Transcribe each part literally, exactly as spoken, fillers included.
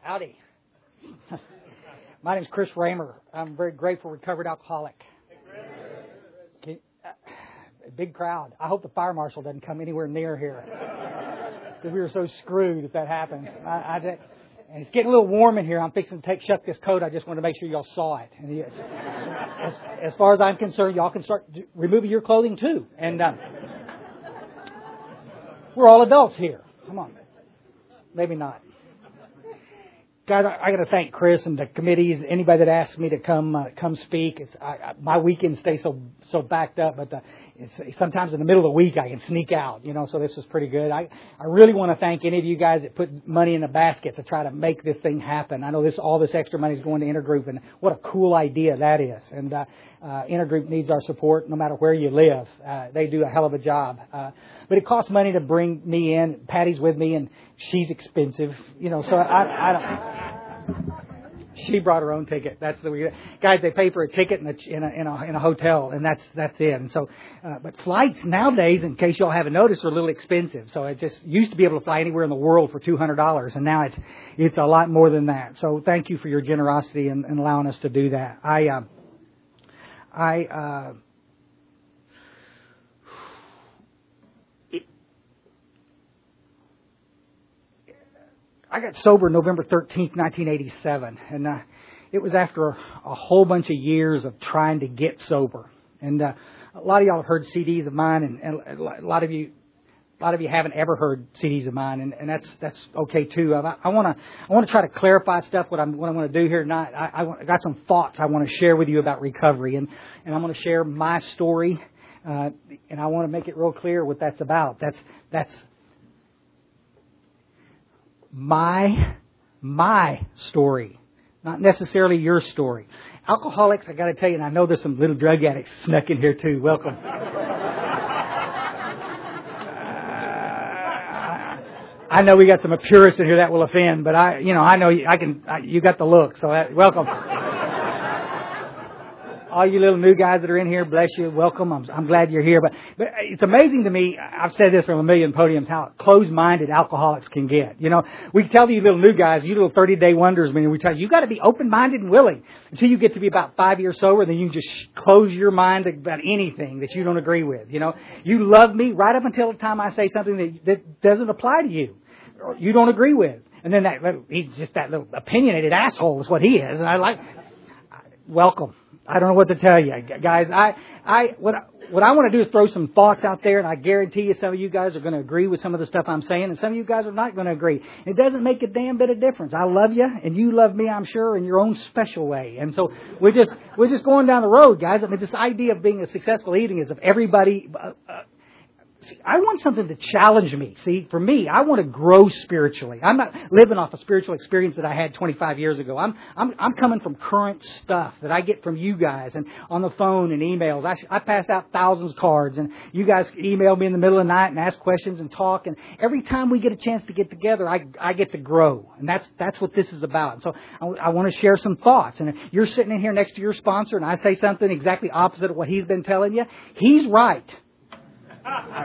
Howdy. My name's Chris Raymer. I'm a very grateful recovered alcoholic. Can, uh, a big crowd. I hope the fire marshal doesn't come anywhere near here. Because we were so screwed if that happens. I, I, and it's getting a little warm in here. I'm fixing to take shut this coat. I just want to make sure y'all saw it. And yes, as, as far as I'm concerned, y'all can start removing your clothing too. And uh, we're all adults here. Come on. Maybe not. Guys, I, I got to thank Chris and the committees. Anybody that asks me to come uh, come speak, it's I, I, my weekends stay so so backed up. But the, it's, sometimes in the middle of the week I can sneak out, you know. So this is pretty good. I, I really want to thank any of you guys that put money in the basket to try to make this thing happen. I know this all this extra money is going to Intergroup, and what a cool idea that is. And uh, uh, Intergroup needs our support no matter where you live. Uh, they do a hell of a job. Uh, but it costs money to bring me in. Patty's with me, and she's expensive, you know. So I, I don't. She brought her own ticket. That's the guys. They pay for a ticket in a in a in a, in a hotel, and that's that's it. And so, uh, but flights nowadays, in case y'all haven't noticed, are a little expensive. So it just used to be able to fly anywhere in the world for two hundred dollars, and now it's it's a lot more than that. So thank you for your generosity in, in allowing us to do that. I uh, I. Uh, I got sober November thirteenth, nineteen eighty-seven, and uh, it was after a, a whole bunch of years of trying to get sober. And uh, a lot of y'all have heard C Ds of mine, and, and a lot of you, a lot of you haven't ever heard C Ds of mine, and, and that's that's okay too. I want to I want to try to clarify stuff. What I'm what I want to do here tonight. I, I got some thoughts I want to share with you about recovery, and and I'm going to share my story, uh, and I want to make it real clear what that's about. That's that's. My, my story, not necessarily your story. Alcoholics, I got to tell you, and I know there's some little drug addicts snuck in here too. Welcome. uh, I know we got some purists in here that will offend, but I, you know, I know I can. I, you got the look, so that, welcome. All you little new guys that are in here, bless you, welcome. I'm, I'm glad you're here. But, but it's amazing to me, I've said this from a million podiums, how closed-minded alcoholics can get. You know, we tell you little new guys, you little thirty-day wonders, I mean, we tell you, you got to be open-minded and willing. Until you get to be about five years sober, then you can just close your mind about anything that you don't agree with. You know, you love me right up until the time I say something that, that doesn't apply to you, or you don't agree with. And then that he's just that little opinionated asshole is what he is. And I like, welcome. I don't know what to tell you, guys. I, I, what, what I want to do is throw some thoughts out there, and I guarantee you some of you guys are going to agree with some of the stuff I'm saying, and some of you guys are not going to agree. It doesn't make a damn bit of difference. I love you, and you love me, I'm sure, in your own special way. And so we're just, we're just going down the road, guys. I mean, this idea of being a successful eating is if everybody, uh, uh, I want something to challenge me. See, for me, I want to grow spiritually. I'm not living off a spiritual experience that I had twenty-five years ago. I'm I'm I'm coming from current stuff that I get from you guys and on the phone and emails. I I pass out thousands of cards, and you guys email me in the middle of the night and ask questions and talk. And every time we get a chance to get together, I I get to grow, and that's that's what this is about. And so I, I want to share some thoughts. And if you're sitting in here next to your sponsor, and I say something exactly opposite of what he's been telling you, he's right. I,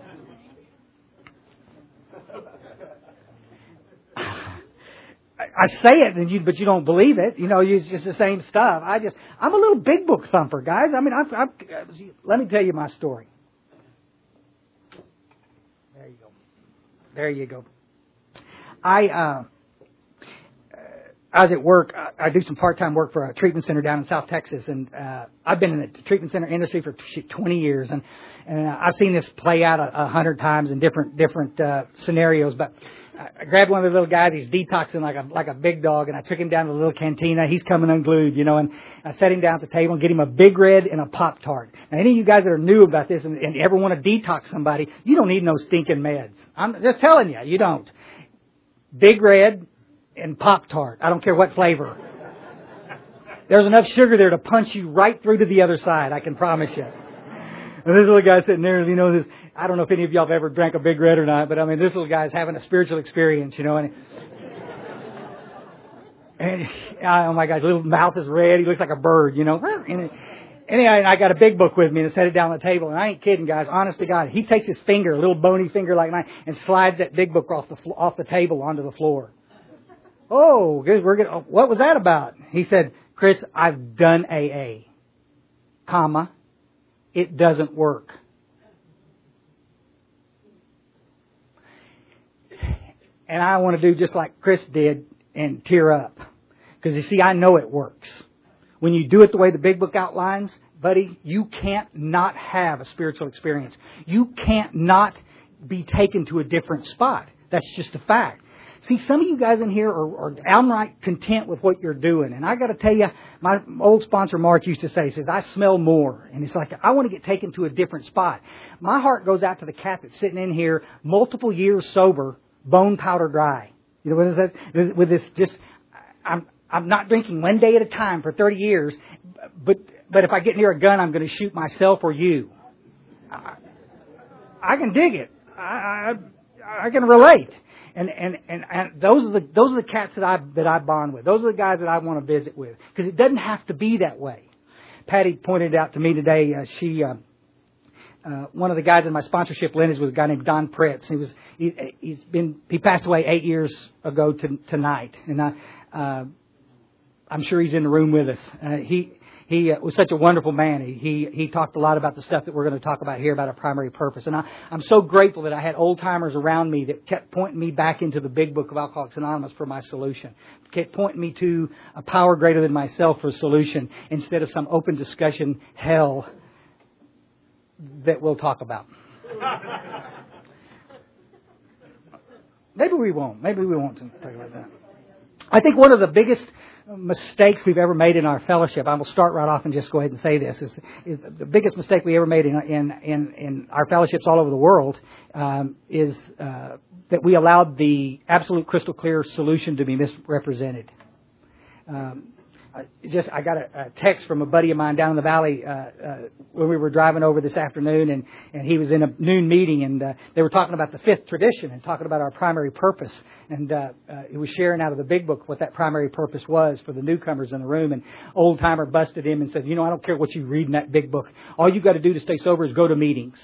I say it, and you, but you don't believe it. You know, it's just the same stuff. I just, I'm a little big book thumper, guys. I mean, I've, I've, let me tell you my story. There you go. There you go. I, uh, I was at work. I, I do some part-time work for a treatment center down in South Texas, and uh, I've been in the treatment center industry for twenty years, and, and I've seen this play out a, a hundred times in different different uh, scenarios. But I grabbed one of the little guys. He's detoxing like a like a big dog, and I took him down to the little cantina. He's coming unglued, you know, and I set him down at the table and get him a Big Red and a Pop-Tart. Now, any of you guys that are new about this and, and ever want to detox somebody, you don't need no stinking meds. I'm just telling you, you don't. Big Red and Pop-Tart. I don't care what flavor. There's enough sugar there to punch you right through to the other side, I can promise you. And this little guy sitting there, you know, this, I don't know if any of y'all have ever drank a Big Red or not, but I mean, this little guy's having a spiritual experience, you know, and, and oh my God, his little mouth is red. He looks like a bird, you know. And anyway, I got a big book with me and I set it down on the table, and I ain't kidding, guys. Honest to God, he takes his finger, a little bony finger like mine, and slides that big book off the off the table onto the floor. Oh, good, we're gonna, what was that about? He said, Chris, I've done A A, comma, it doesn't work. And I want to do just like Chris did and tear up. Because you see, I know it works. When you do it the way the Big Book outlines, buddy, you can't not have a spiritual experience. You can't not be taken to a different spot. That's just a fact. See, some of you guys in here are, are downright content with what you're doing. And I got to tell you, my old sponsor Mark used to say, he says, I smell more. And it's like, I want to get taken to a different spot. My heart goes out to the cat that's sitting in here multiple years sober, bone powder dry. You know what is that? With this just, I'm, I'm not drinking one day at a time for thirty years, but, but if I get near a gun, I'm going to shoot myself or you. I, I can dig it. I, I, I can relate. And, and, and, and those are the, those are the cats that I, that I bond with. Those are the guys that I want to visit with. Because it doesn't have to be that way. Patty pointed out to me today, uh, she, uh, uh, one of the guys in my sponsorship lineage was a guy named Don Pritz. He was, he, he's been, he passed away eight years ago to, tonight. And I, uh, I'm sure he's in the room with us. Uh, he, He uh, was such a wonderful man. He, he he talked a lot about the stuff that we're going to talk about here about our primary purpose. And I, I'm so grateful that I had old timers around me that kept pointing me back into the Big Book of Alcoholics Anonymous for my solution. Kept pointing me to a power greater than myself for a solution instead of some open discussion hell that we'll talk about. Maybe we won't. Maybe we won't talk about that. I think one of the biggest mistakes we've ever made in our fellowship, I will start right off and just go ahead and say this, is, is the biggest mistake we ever made in in, in, in our fellowships all over the world um, is uh, that we allowed the absolute crystal clear solution to be misrepresented. Um, I just I got a, a text from a buddy of mine down in the valley uh, uh, when we were driving over this afternoon, and, and he was in a noon meeting, and uh, they were talking about the fifth tradition and talking about our primary purpose. And uh, uh, he was sharing out of the Big Book what that primary purpose was for the newcomers in the room. And old timer busted him and said, you know, I don't care what you read in that Big Book. All you got to do to stay sober is go to meetings.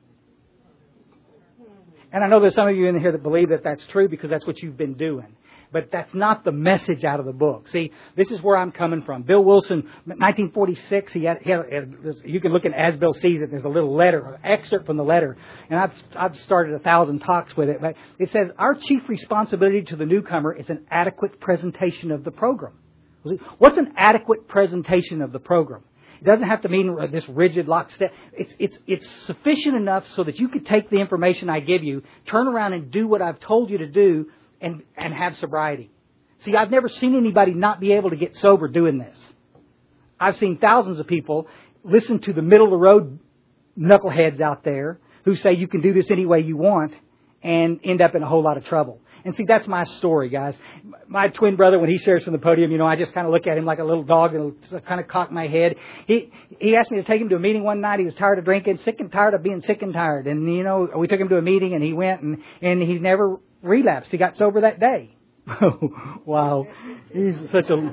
And I know there's some of you in here that believe that that's true because that's what you've been doing. But that's not the message out of the book. See, this is where I'm coming from. Bill Wilson, nineteen forty-six, he had, he had, you can look in As Bill Sees It, there's a little letter, an excerpt from the letter. And I've, I've started a thousand talks with it. But it says, our chief responsibility to the newcomer is an adequate presentation of the program. What's an adequate presentation of the program? It doesn't have to mean this rigid lockstep. It's, it's, it's sufficient enough so that you can take the information I give you, turn around and do what I've told you to do, and, and have sobriety. See, I've never seen anybody not be able to get sober doing this. I've seen thousands of people listen to the middle of the road knuckleheads out there who say you can do this any way you want and end up in a whole lot of trouble. And see, that's my story, guys. My twin brother, when he shares from the podium, you know, I just kind of look at him like a little dog and kind of cock my head. He he asked me to take him to a meeting one night. He was tired of drinking, sick and tired of being sick and tired. And, you know, we took him to a meeting and he went and, and he's never relapsed. He got sober that day. Wow. He's such a...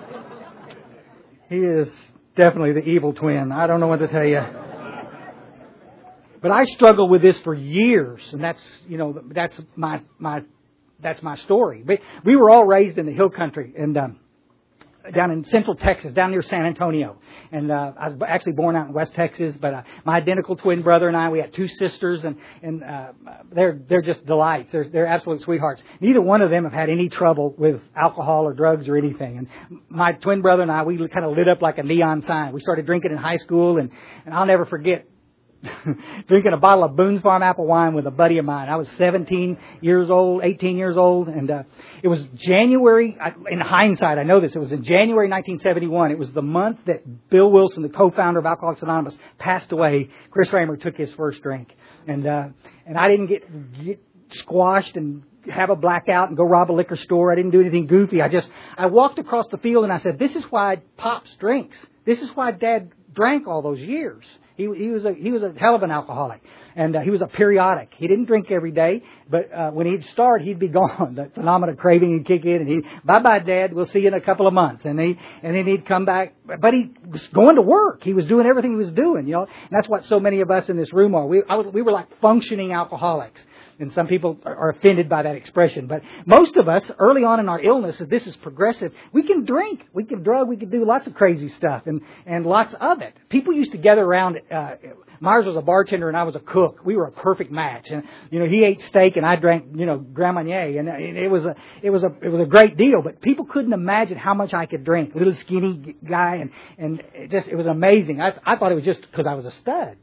He is definitely the evil twin. I don't know what to tell you. But I struggled with this for years, and that's, you know, that's my my that's my story. But we were all raised in the hill country, and um, down in Central Texas, down near San Antonio. And uh, I was actually born out in West Texas. But uh, my identical twin brother and I, we had two sisters, and and uh, they're they're just delights. They're they're absolute sweethearts. Neither one of them have had any trouble with alcohol or drugs or anything. And my twin brother and I, we kind of lit up like a neon sign. We started drinking in high school, and and I'll never forget drinking a bottle of Boone's Farm apple wine with a buddy of mine. I was seventeen years old, eighteen years old, and uh, it was January, in hindsight, I know this, it was in January nineteen seventy-one. It was the month that Bill Wilson, the co-founder of Alcoholics Anonymous, passed away. Chris Raymer took his first drink. And uh, and I didn't get, get squashed and have a blackout and go rob a liquor store. I didn't do anything goofy. I just, I walked across the field and I said, this is why Pops drinks. This is why Dad drank all those years. He, he was a he was a hell of an alcoholic, and uh, he was a periodic. He didn't drink every day, but uh, when he'd start, he'd be gone. The phenomenon of craving would kick in, and he bye bye, Dad. We'll see you in a couple of months, and he and then he'd come back. But he was going to work. He was doing everything he was doing, you know. And that's what so many of us in this room are. We I was, we were like functioning alcoholics. And some people are offended by that expression. But most of us, early on in our illness, if this is progressive, we can drink, we can drug, we can do lots of crazy stuff and, and lots of it. People used to gather around. Uh, Myers was a bartender and I was a cook. We were a perfect match. And, you know, he ate steak and I drank, you know, Grand Marnier. And it was a, it was a, it was a great deal. But people couldn't imagine how much I could drink. Little skinny guy. And, and it just, it was amazing. I, I thought it was just because I was a stud.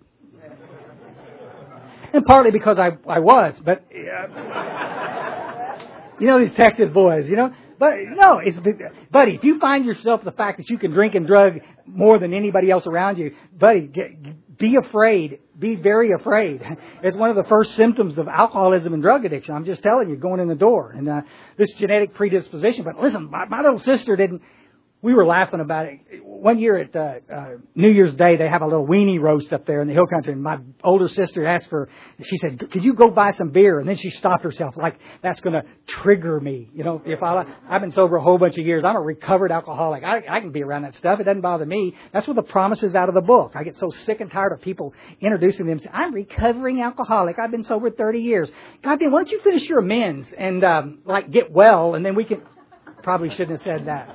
And partly because I, I was. But, uh, you know, these Texas boys, you know. But no, it's, buddy, if you find yourself the fact that you can drink and drug more than anybody else around you, buddy, get, be afraid. Be very afraid. It's one of the first symptoms of alcoholism and drug addiction. I'm just telling you, going in the door. And uh, this genetic predisposition. But listen, my, my little sister didn't. We were laughing about it. One year at uh, uh, New Year's Day, they have a little weenie roast up there in the hill country. And my older sister asked for, she said, could you go buy some beer? And then she stopped herself like, that's going to trigger me. You know, if I, I've been sober a whole bunch of years. I'm a recovered alcoholic. I, I can be around that stuff. It doesn't bother me. That's what the promise is out of the book. I get so sick and tired of people introducing them. I'm a recovering alcoholic. I've been sober thirty years. God damn, why don't you finish your amends and, um, like, get well, and then we can, probably shouldn't have said that.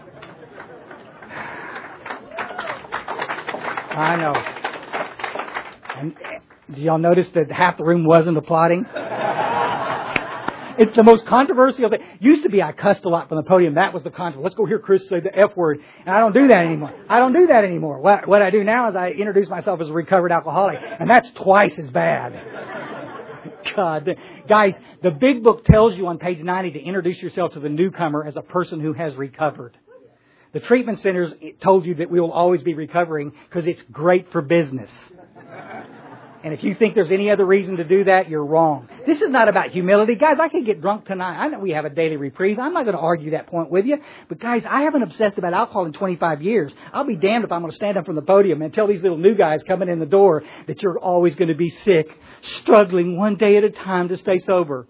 I know. And did y'all notice that half the room wasn't applauding? It's the most controversial thing. Used to be I cussed a lot from the podium. That was the controversy. Let's go hear Chris say the F word. And I don't do that anymore. I don't do that anymore. What, what I do now is I introduce myself as a recovered alcoholic. And that's twice as bad. God. Guys, the big book tells you on page ninety to introduce yourself to the newcomer as a person who has recovered. The treatment centers told you that we will always be recovering because it's great for business. And if you think there's any other reason to do that, you're wrong. This is not about humility. Guys, I can get drunk tonight. I know we have a daily reprieve. I'm not going to argue that point with you. But guys, I haven't obsessed about alcohol in twenty-five years. I'll be damned if I'm going to stand up from the podium and tell these little new guys coming in the door that you're always going to be sick, struggling one day at a time to stay sober.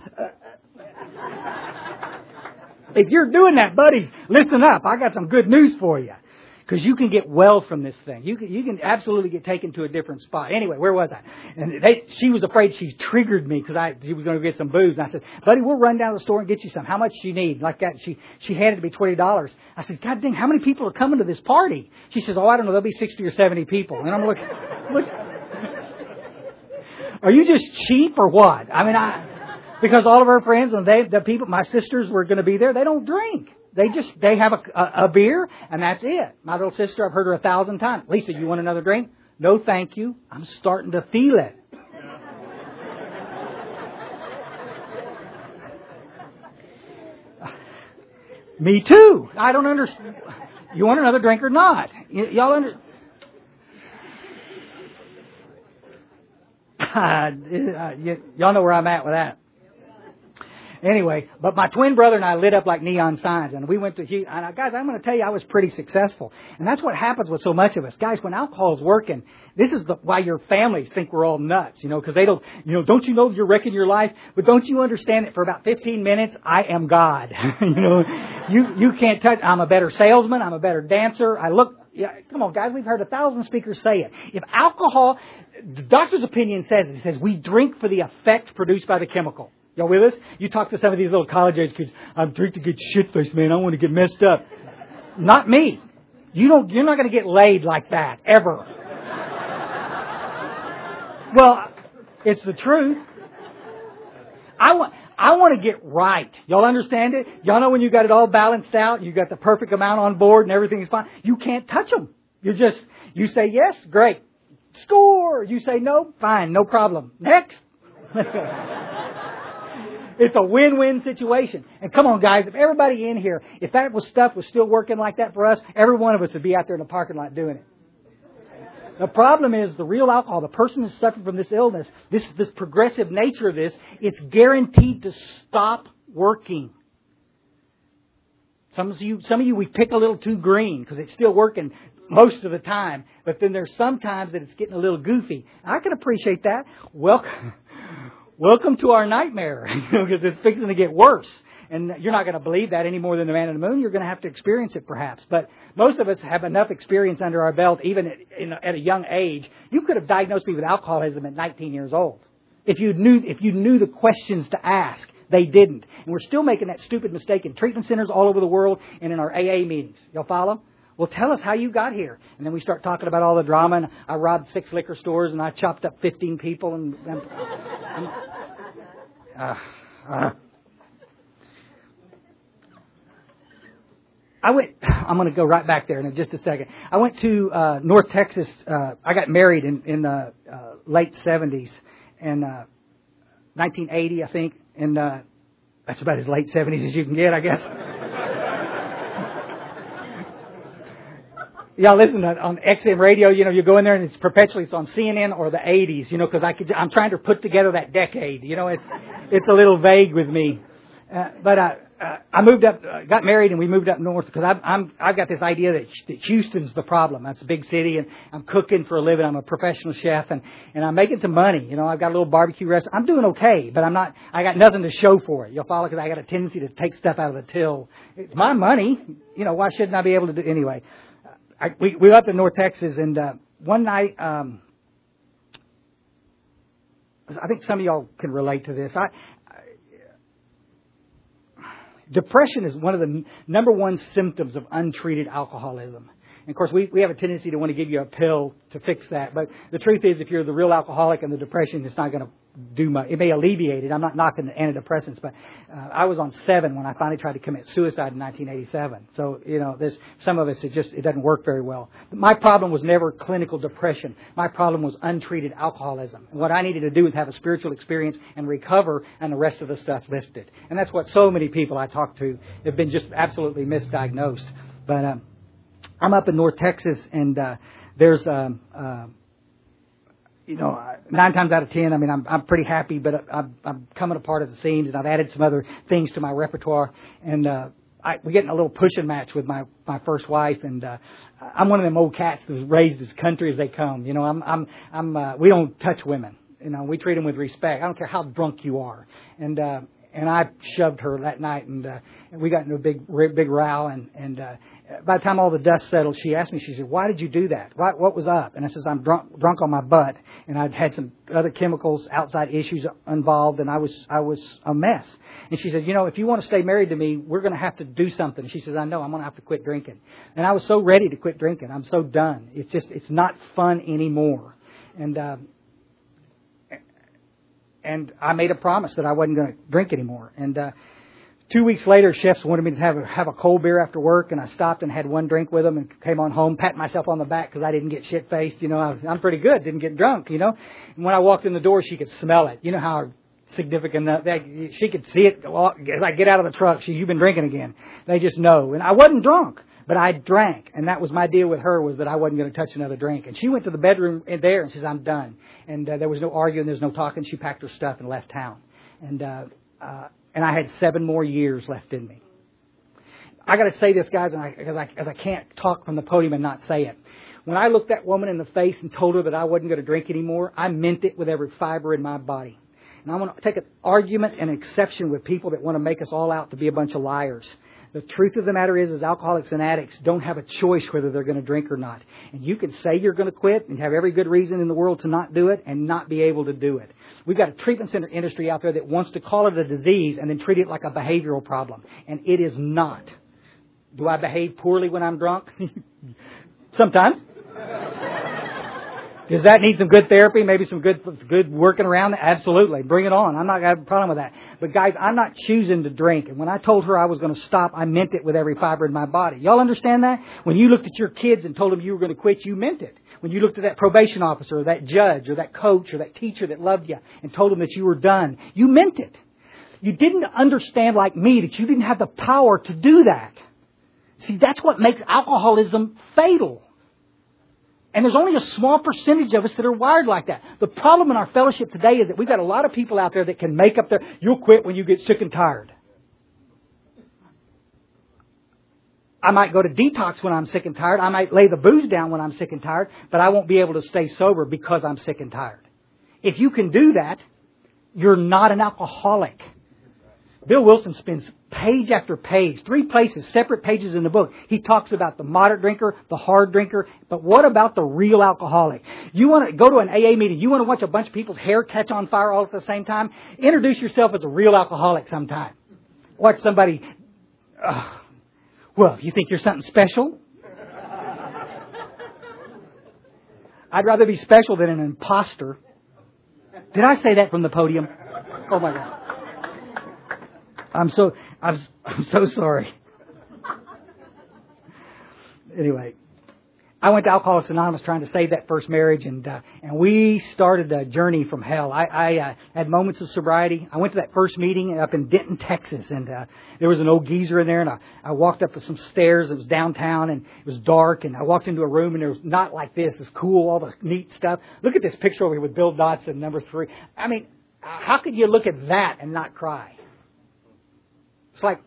If you're doing that, buddies, listen up. I got some good news for you. Because you can get well from this thing. You can, you can absolutely get taken to a different spot. Anyway, where was I? And they, she was afraid she triggered me because I she was going to get some booze. And I said, buddy, we'll run down to the store and get you some. How much do you need? Like that. She she handed me twenty dollars. I said, God dang, how many people are coming to this party? She says, oh, I don't know. There'll be sixty or seventy people. And I'm looking, look, are you just cheap or what? I mean, I... Because all of her friends and they, the people, my sisters were going to be there. They don't drink. They just, they have a, a, a beer and that's it. My little sister, I've heard her a thousand times. Lisa, you want another drink? No, thank you. I'm starting to feel it. Me too. I don't understand. You want another drink or not? Y- y'all under... uh, y- y'all know where I'm at with that. Anyway, but my twin brother and I lit up like neon signs, and we went to Houston. And guys, I'm going to tell you, I was pretty successful, and that's what happens with so much of us, guys. When alcohol's working, this is the, why your families think we're all nuts, you know, because they don't, you know, don't you know you're wrecking your life? But don't you understand that for about fifteen minutes, I am God. you know, you you can't touch. I'm a better salesman. I'm a better dancer. I look. Yeah, come on, guys. We've heard a thousand speakers say it. If alcohol, the doctor's opinion says it. It says we drink for the effect produced by the chemical. Y'all with us? You talk to some of these little college-age kids. I'm drinking to get shit-faced, man. I want to get messed up. Not me. You don't. You're not going to get laid like that ever. Well, it's the truth. I want. I want to get right. Y'all understand it? Y'all know when you got it all balanced out, you got the perfect amount on board, and everything's fine. You can't touch them. You just. You say yes, great. Score. You say no, fine, no problem. Next. It's a win-win situation. And come on, guys, if everybody in here, if that was stuff was still working like that for us, every one of us would be out there in the parking lot doing it. The problem is the real alcohol, the person who's suffering from this illness, this, this progressive nature of this, it's guaranteed to stop working. Some of you, some of you, we pick a little too green because it's still working most of the time. But then there's sometimes that it's getting a little goofy. I can appreciate that. Welcome. Welcome to our nightmare, because it's fixing to get worse. And you're not going to believe that any more than the man in the moon. You're going to have to experience it, perhaps. But most of us have enough experience under our belt, even at, in, at a young age. You could have diagnosed me with alcoholism at nineteen years old. If you knew, if you knew the questions to ask, they didn't. And we're still making that stupid mistake in treatment centers all over the world and in our A A meetings. Y'all follow? Well, tell us how you got here. And then we start talking about all the drama. And I robbed six liquor stores and I chopped up fifteen people. And, and, and uh, uh. I went, I'm going to go right back there in just a second. I went to uh, North Texas. Uh, I got married in, in the uh, late seventies and uh, nineteen eighty, I think. And uh, that's about as late seventies as you can get, I guess. Y'all listen to, on X M radio, you know, you go in there and it's perpetually, it's on C N N or the eighties, you know, because I could, I'm trying to put together that decade. You know, it's it's a little vague with me. Uh, but I, uh, I moved up, uh, got married, and we moved up north because I'm, I'm, I've got this idea that, that Houston's the problem. That's a big city, and I'm cooking for a living. I'm a professional chef, and, and I'm making some money. You know, I've got a little barbecue restaurant. I'm doing okay, but I'm not. I got nothing to show for it. You'll follow, because I got a tendency to take stuff out of the till. It's my money. You know, why shouldn't I be able to do anyway? I, we we were up in North Texas, and uh, one night. Um, I think some of y'all can relate to this. I. Depression is one of the number one symptoms of untreated alcoholism. And of course, we, we have a tendency to want to give you a pill to fix that. But the truth is, if you're the real alcoholic and the depression, it's not going to do much. It may alleviate it. I'm not knocking the antidepressants, but uh, I was on seven when I finally tried to commit suicide in nineteen eighty-seven. So, you know, there's some of us, it just, it doesn't work very well. But my problem was never clinical depression. My problem was untreated alcoholism. And what I needed to do was have a spiritual experience and recover, and the rest of the stuff lifted. And that's what so many people I talk to have been just absolutely misdiagnosed. But um, I'm up in North Texas, and uh, there's... Um, uh, You know, nine times out of ten, I mean, I'm I'm pretty happy, but I'm, I'm coming apart at the seams, and I've added some other things to my repertoire. And uh, I, we get in a little pushing match with my, my first wife, and uh, I'm one of them old cats that was raised as country as they come. You know, I'm I'm I'm uh, we don't touch women. You know, we treat them with respect. I don't care how drunk you are. And uh, and I shoved her that night, and, uh, and we got into a big big row. And and uh, by the time all the dust settled, she asked me, she said, "Why did you do that? What, what was up?" And I says, "I'm drunk drunk on my butt, and I'd had some other chemicals, outside issues involved, and I was I was a mess." And she said, "You know, if you want to stay married to me, we're going to have to do something." And she says, "I know, I'm going to have to quit drinking." And I was so ready to quit drinking. I'm so done. It's just it's not fun anymore. And uh, and I made a promise that I wasn't going to drink anymore. And uh, two weeks later, chefs wanted me to have a, have a cold beer after work, and I stopped and had one drink with them and came on home, patting myself on the back because I didn't get shit-faced. You know, I, I'm pretty good, didn't get drunk, you know. And when I walked in the door, she could smell it. You know how significant that, that she could see it as I get out of the truck. She, "You've been drinking again." They just know. And I wasn't drunk, but I drank. And that was my deal with her, was that I wasn't going to touch another drink. And she went to the bedroom in there and she says, "I'm done." And uh, there was no arguing, there was no talking. She packed her stuff and left town. And, uh, uh, And I had seven more years left in me. I got to say this, guys, and I, because I, because I can't talk from the podium and not say it. When I looked that woman in the face and told her that I wasn't going to drink anymore, I meant it with every fiber in my body. And I want to take an argument and exception with people that want to make us all out to be a bunch of liars. The truth of the matter is, is alcoholics and addicts don't have a choice whether they're going to drink or not. And you can say you're going to quit and have every good reason in the world to not do it and not be able to do it. We've got a treatment center industry out there that wants to call it a disease and then treat it like a behavioral problem. And it is not. Do I behave poorly when I'm drunk? Sometimes. Does that need some good therapy? Maybe some good good working around? Absolutely. Bring it on. I'm not going to have a problem with that. But guys, I'm not choosing to drink. And when I told her I was going to stop, I meant it with every fiber in my body. Y'all understand that? When you looked at your kids and told them you were going to quit, you meant it. When you looked at that probation officer or that judge or that coach or that teacher that loved you and told them that you were done, you meant it. You didn't understand, like me, that you didn't have the power to do that. See, that's what makes alcoholism fatal. And there's only a small percentage of us that are wired like that. The problem in our fellowship today is that we've got a lot of people out there that can make up their, "You'll quit when you get sick and tired." I might go to detox when I'm sick and tired. I might lay the booze down when I'm sick and tired, but I won't be able to stay sober because I'm sick and tired. If you can do that, you're not an alcoholic. Bill Wilson spends page after page, three places, separate pages in the book. He talks about the moderate drinker, the hard drinker, but what about the real alcoholic? You want to go to an A A meeting, you want to watch a bunch of people's hair catch on fire all at the same time? Introduce yourself as a real alcoholic sometime. Watch somebody, uh, well, you think you're something special? I'd rather be special than an imposter. Did I say that from the podium? Oh my God. I'm so, I'm, I'm so sorry. Anyway, I went to Alcoholics Anonymous trying to save that first marriage, and uh, and we started a journey from hell. I, I uh, had moments of sobriety. I went to that first meeting up in Denton, Texas, and uh, there was an old geezer in there, and I, I walked up some stairs. It was downtown, and it was dark, and I walked into a room, and it was not like this. It's cool, all the neat stuff. Look at this picture over here with Bill Dotson, number three. I mean, how could you look at that and not cry? It's like,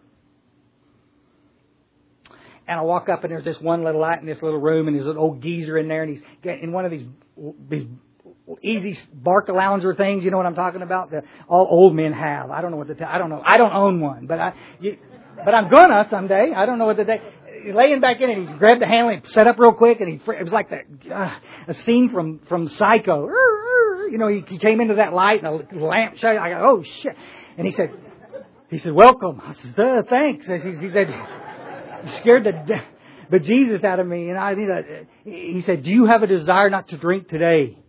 and I walk up and there's this one little light in this little room, and there's an old geezer in there, and he's in one of these these easy Barca lounger things. You know what I'm talking about? That all old men have. I don't know what to tell. I don't know. I don't own one, but I, you, but I'm gonna someday. I don't know what to do. He's laying back in, and he grabbed the handle, and he set up real quick, and he it was like the, uh, a scene from from Psycho. You know, he, he came into that light, and a lamp shone. I go, oh shit! And he said. He said, welcome. I said, uh, thanks. He said, scared the de- bejesus out of me. And I, you know, he said, do you have a desire not to drink today?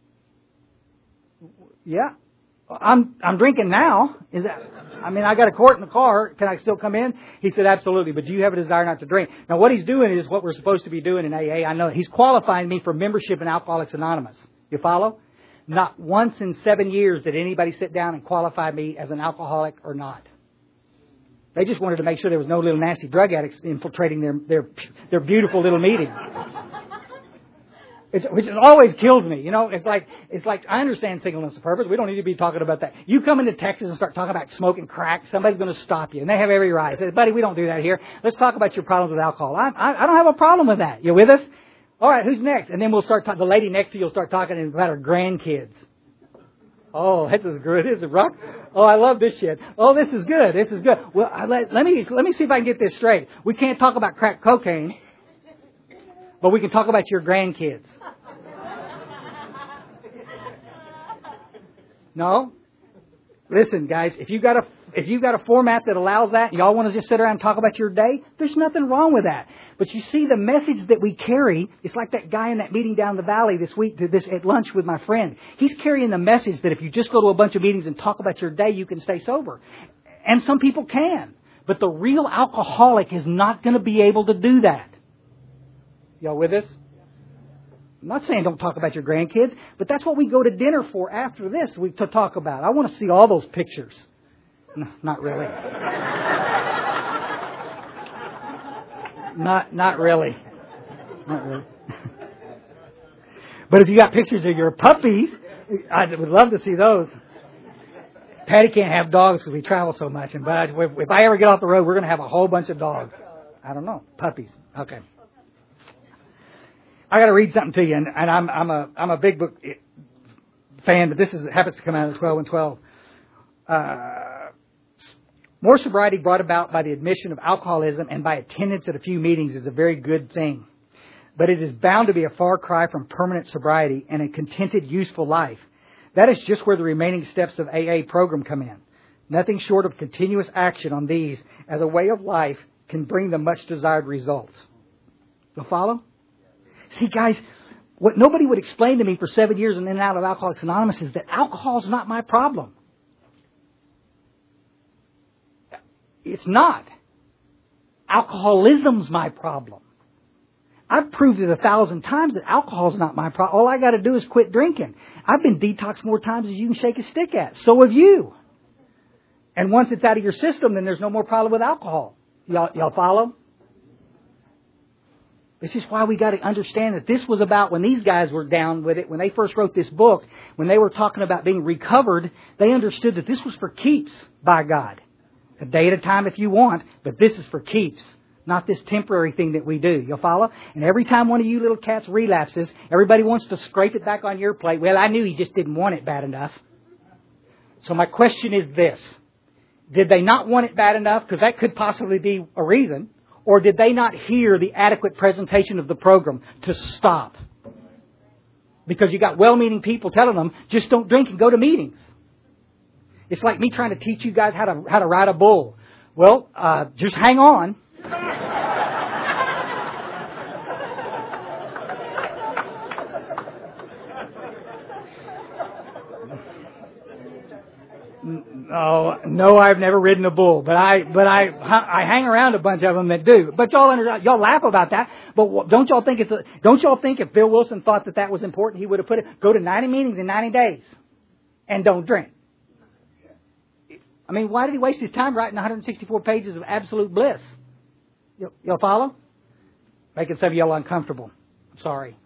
Yeah. I'm, I'm drinking now. Is that, I mean, I got a quart in the car. Can I still come in? He said, absolutely. But do you have a desire not to drink? Now, what he's doing is what we're supposed to be doing in A A. I know he's qualifying me for membership in Alcoholics Anonymous. You follow? Not once in seven years did anybody sit down and qualify me as an alcoholic or not. They just wanted to make sure there was no little nasty drug addicts infiltrating their their their beautiful little meeting. It's, which has always killed me. You know, it's like it's like I understand singleness of purpose. We don't need to be talking about that. You come into Texas and start talking about smoking crack, somebody's going to stop you, and they have every right. Say, buddy, we don't do that here. Let's talk about your problems with alcohol. I, I, I don't have a problem with that. You with us? All right, who's next? And then we'll start talking. The lady next to you will start talking about her grandkids. Oh, this is good. This is rock. Oh, I love this shit. Oh, this is good. This is good. Well, I let, let me let me see if I can get this straight. We can't talk about crack cocaine, but we can talk about your grandkids. No? Listen, guys, if you got a if you've got a format that allows that, and y'all want to just sit around and talk about your day, there's nothing wrong with that. But you see, the message that we carry, it's like that guy in that meeting down the valley this week, this at lunch with my friend. He's carrying the message that if you just go to a bunch of meetings and talk about your day, you can stay sober. And some people can. But the real alcoholic is not going to be able to do that. Y'all with us? I'm not saying don't talk about your grandkids, but that's what we go to dinner for after this we, to talk about. I want to see all those pictures. No, not really. Not not really. Not really. But if you got pictures of your puppies, I would love to see those. Patty can't have dogs because we travel so much. And but if I ever get off the road, we're going to have a whole bunch of dogs. I don't know. Puppies. Okay. I got to read something to you, and, and I'm I'm a I'm a big book fan, but this is happens to come out at twelve and twelve. Uh, more sobriety brought about by the admission of alcoholism and by attendance at a few meetings is a very good thing, but it is bound to be a far cry from permanent sobriety and a contented, useful life. That is just where the remaining steps of A A program come in. Nothing short of continuous action on these as a way of life can bring the much desired results. You'll follow? See, guys, what nobody would explain to me for seven years and in and out of Alcoholics Anonymous is that alcohol is not my problem. It's not. Alcoholism's my problem. I've proved it a thousand times that alcohol's not my problem. All I got to do is quit drinking. I've been detoxed more times as you can shake a stick at. So have you. And once it's out of your system, then there's no more problem with alcohol. Y'all, y'all follow? This is why we got to understand that this was about when these guys were down with it, when they first wrote this book, when they were talking about being recovered, they understood that this was for keeps by God. A day at a time if you want, but this is for keeps, not this temporary thing that we do. You'll follow? And every time one of you little cats relapses, everybody wants to scrape it back on your plate. Well, I knew he just didn't want it bad enough. So my question is this. Did they not want it bad enough? Because that could possibly be a reason. Or did they not hear the adequate presentation of the program to stop? Because you got well-meaning people telling them, just don't drink and go to meetings. It's like me trying to teach you guys how to how to ride a bull. Well, uh, just hang on. No, no, I've never ridden a bull, but I, but I, I hang around a bunch of them that do. But y'all, under, y'all laugh about that. But don't y'all think it's, a, don't y'all think if Bill Wilson thought that that was important, he would have put it, go to ninety meetings in ninety days, and don't drink. I mean, why did he waste his time writing one hundred sixty-four pages of absolute bliss? You, y'all follow? Making some of y'all uncomfortable. Sorry.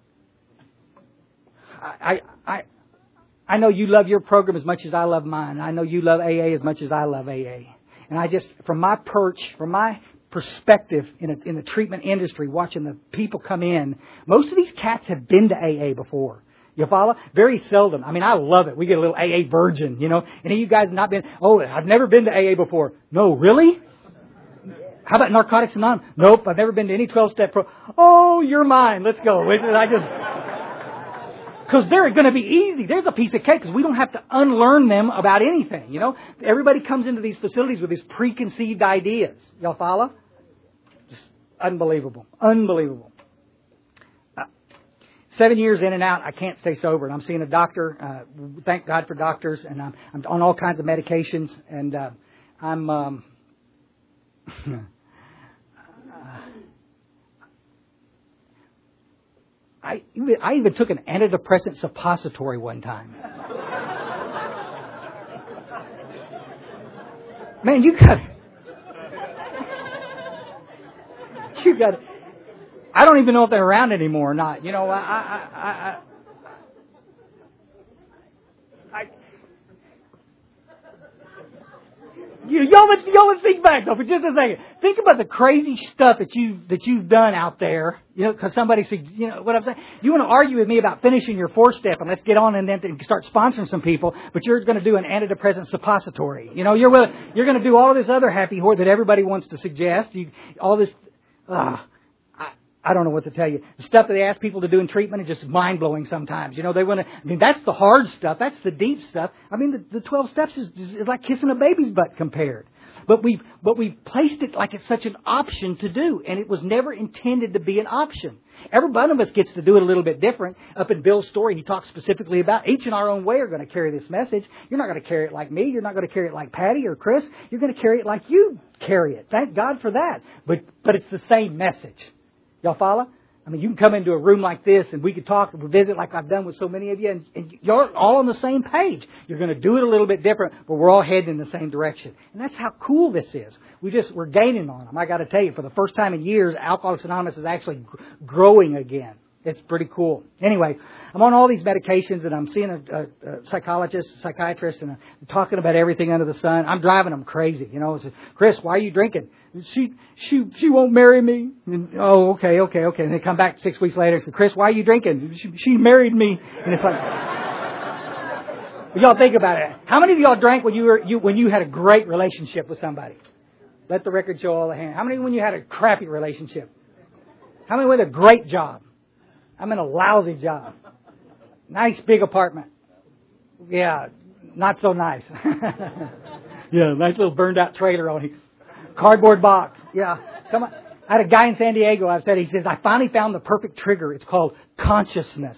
I, I, I. I know you love your program as much as I love mine. I know you love A A as much as I love A A. And I just, from my perch, from my perspective in, a, in the treatment industry, watching the people come in, most of these cats have been to A A before. You follow? Very seldom. I mean, I love it. We get a little A A virgin, you know. Any of you guys have not been, oh, I've never been to A A before. No, really? How about Narcotics Anonymous? Nope, I've never been to any twelve-step pro. Oh, you're mine. Let's go. I just... Because they're going to be easy. There's a piece of cake because we don't have to unlearn them about anything. You know, everybody comes into these facilities with these preconceived ideas. Y'all follow? Just unbelievable. Unbelievable. Uh, seven years in and out, I can't stay sober. And I'm seeing a doctor. Uh, thank God for doctors. And I'm, I'm on all kinds of medications. And uh, I'm... Um, I even, I even took an antidepressant suppository one time. Man, you got you got. I don't even know if they're around anymore or not. You know, I, I, I, I, I you, y'all, let's, y'all let's think back though for just a second. Think about the crazy stuff that you that you've done out there. You know, because somebody said, you know what I'm saying. You want to argue with me about finishing your four step and let's get on and then start sponsoring some people, but you're going to do an antidepressant suppository. You know, you're willing, you're going to do all of this other happy whore that everybody wants to suggest. You all this. Uh, I, I don't know what to tell you. The stuff that they ask people to do in treatment is just mind blowing sometimes. You know, they want to. I mean, that's the hard stuff. That's the deep stuff. I mean, the, the twelve steps is, is like kissing a baby's butt compared. But we've, but we've placed it like it's such an option to do. And it was never intended to be an option. Every one of us gets to do it a little bit different. Up in Bill's story, he talks specifically about each in our own way are going to carry this message. You're not going to carry it like me. You're not going to carry it like Patty or Chris. You're going to carry it like you carry it. Thank God for that. But, but it's the same message. Y'all follow? I mean, you can come into a room like this and we could talk and visit like I've done with so many of you, and, and you're all on the same page. You're going to do it a little bit different, but we're all heading in the same direction. And that's how cool this is. We just, we're gaining on them. I got to tell you, for the first time in years, Alcoholics Anonymous is actually gr- growing again. It's pretty cool. Anyway, I'm on all these medications and I'm seeing a, a, a psychologist, a psychiatrist, and I'm talking about everything under the sun. I'm driving them crazy. You know, I said, Chris, why are you drinking? She, she, she won't marry me. And, oh, okay, okay, okay. And they come back six weeks later and say, Chris, why are you drinking? She, she married me. And it's like, well, y'all think about it. How many of y'all drank when you were, you, when you had a great relationship with somebody? Let the record show all the hands. How many when you had a crappy relationship? How many with a great job? I'm in a lousy job. Nice big apartment. Yeah, not so nice. Yeah, nice little burned out trailer on here. Cardboard box. Yeah, come on. I had a guy in San Diego, I've said, he says, I finally found the perfect trigger. It's called consciousness.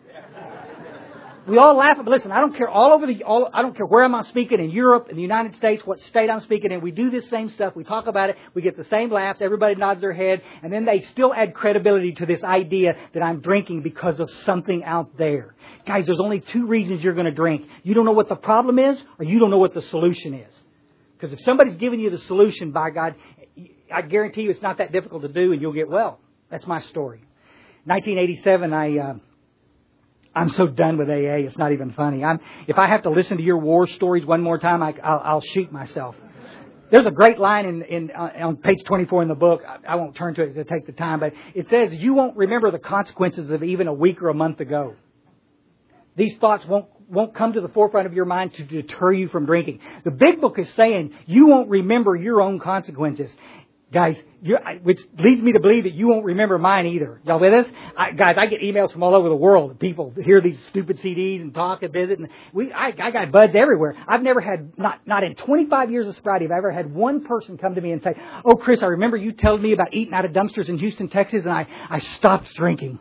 We all laugh, but listen, I don't care all over the, all, I don't care where I'm speaking, in Europe, in the United States, what state I'm speaking in. We do this same stuff. We talk about it. We get the same laughs. Everybody nods their head. And then they still add credibility to this idea that I'm drinking because of something out there. Guys, there's only two reasons you're going to drink. You don't know what the problem is, or you don't know what the solution is. Because if somebody's giving you the solution, by God, I guarantee you it's not that difficult to do and you'll get well. That's my story. nineteen eighty-seven, I... Uh, I'm so done with A A, it's not even funny. I'm, if I have to listen to your war stories one more time, I, I'll, I'll shoot myself. There's a great line in, in uh, on page twenty-four in the book. I, I won't turn to it to take the time, but it says, you won't remember the consequences of even a week or a month ago. These thoughts won't won't come to the forefront of your mind to deter you from drinking. The Big Book is saying you won't remember your own consequences. Guys, you're, which leads me to believe that you won't remember mine either. Y'all with us? I, guys, I get emails from all over the world. People hear these stupid C Ds and talk and visit. And we, I, I got buds everywhere. I've never had, not, not in twenty-five years of sobriety, have I ever had one person come to me and say, "Oh, Chris, I remember you telling me about eating out of dumpsters in Houston, Texas, and I, I stopped drinking."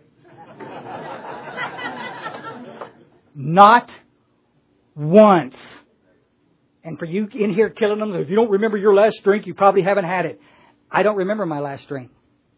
Not once. And for you in here killing them, if you don't remember your last drink, you probably haven't had it. I don't remember my last drink.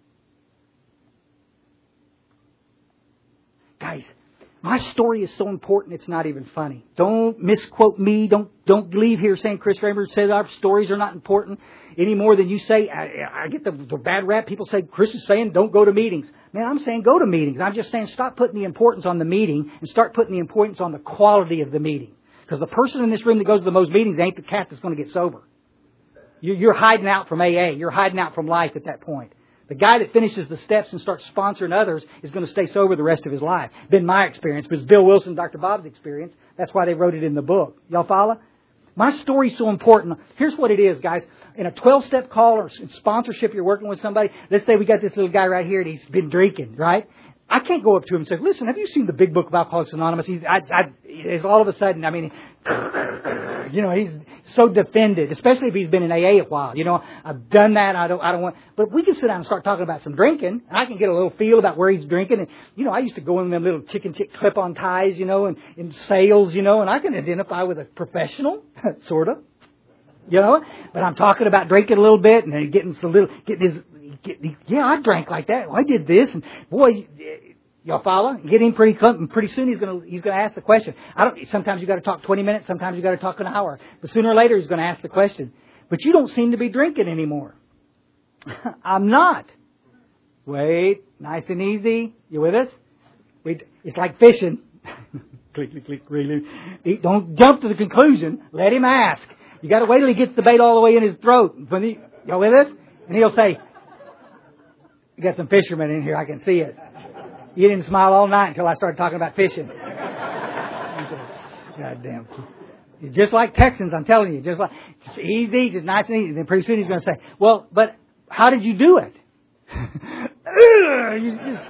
Guys, my story is so important it's not even funny. Don't misquote me. Don't don't leave here saying Chris Raymer says our stories are not important any more than you say. I, I get the, the bad rap. People say Chris is saying don't go to meetings. Man, I'm saying go to meetings. I'm just saying stop putting the importance on the meeting and start putting the importance on the quality of the meeting. Because the person in this room that goes to the most meetings ain't the cat that's going to get sober. You're hiding out from A A. You're hiding out from life at that point. The guy that finishes the steps and starts sponsoring others is going to stay sober the rest of his life. Been my experience. It was Bill Wilson, Doctor Bob's experience. That's why they wrote it in the book. Y'all follow? My story's so important. Here's what it is, guys. In a twelve-step call or sponsorship, you're working with somebody. Let's say we got this little guy right here and he's been drinking, right? I can't go up to him and say, "Listen, have you seen the Big Book of Alcoholics Anonymous?" He's, I, I, it's all of a sudden, I mean, you know, he's so defended, especially if he's been in A A a while. You know, I've done that. I don't, I don't want. But we can sit down and start talking about some drinking, and I can get a little feel about where he's drinking. And you know, I used to go in them little chicken chick clip-on ties, you know, and in sales, you know, and I can identify with a professional, sort of, you know. But I'm talking about drinking a little bit and then getting some little, getting his. Get, yeah, I drank like that. Well, I did this, and boy, y'all follow? Get him pretty close, and pretty soon he's gonna he's gonna ask the question. I don't. Sometimes you got to talk twenty minutes. Sometimes you got to talk an hour. But sooner or later he's going to ask the question. But you don't seem to be drinking anymore. I'm not. Wait, nice and easy. You with us? We. It's like fishing. Click, click, click. Really. Don't jump to the conclusion. Let him ask. You got to wait till he gets the bait all the way in his throat. When he, y'all with us? And he'll say, "You got some fishermen in here. I can see it. You didn't smile all night until I started talking about fishing." God damn. Just like Texans, I'm telling you. Just like, it's easy, just nice and easy. Then pretty soon he's going to say, "Well, but how did you do it?" you just,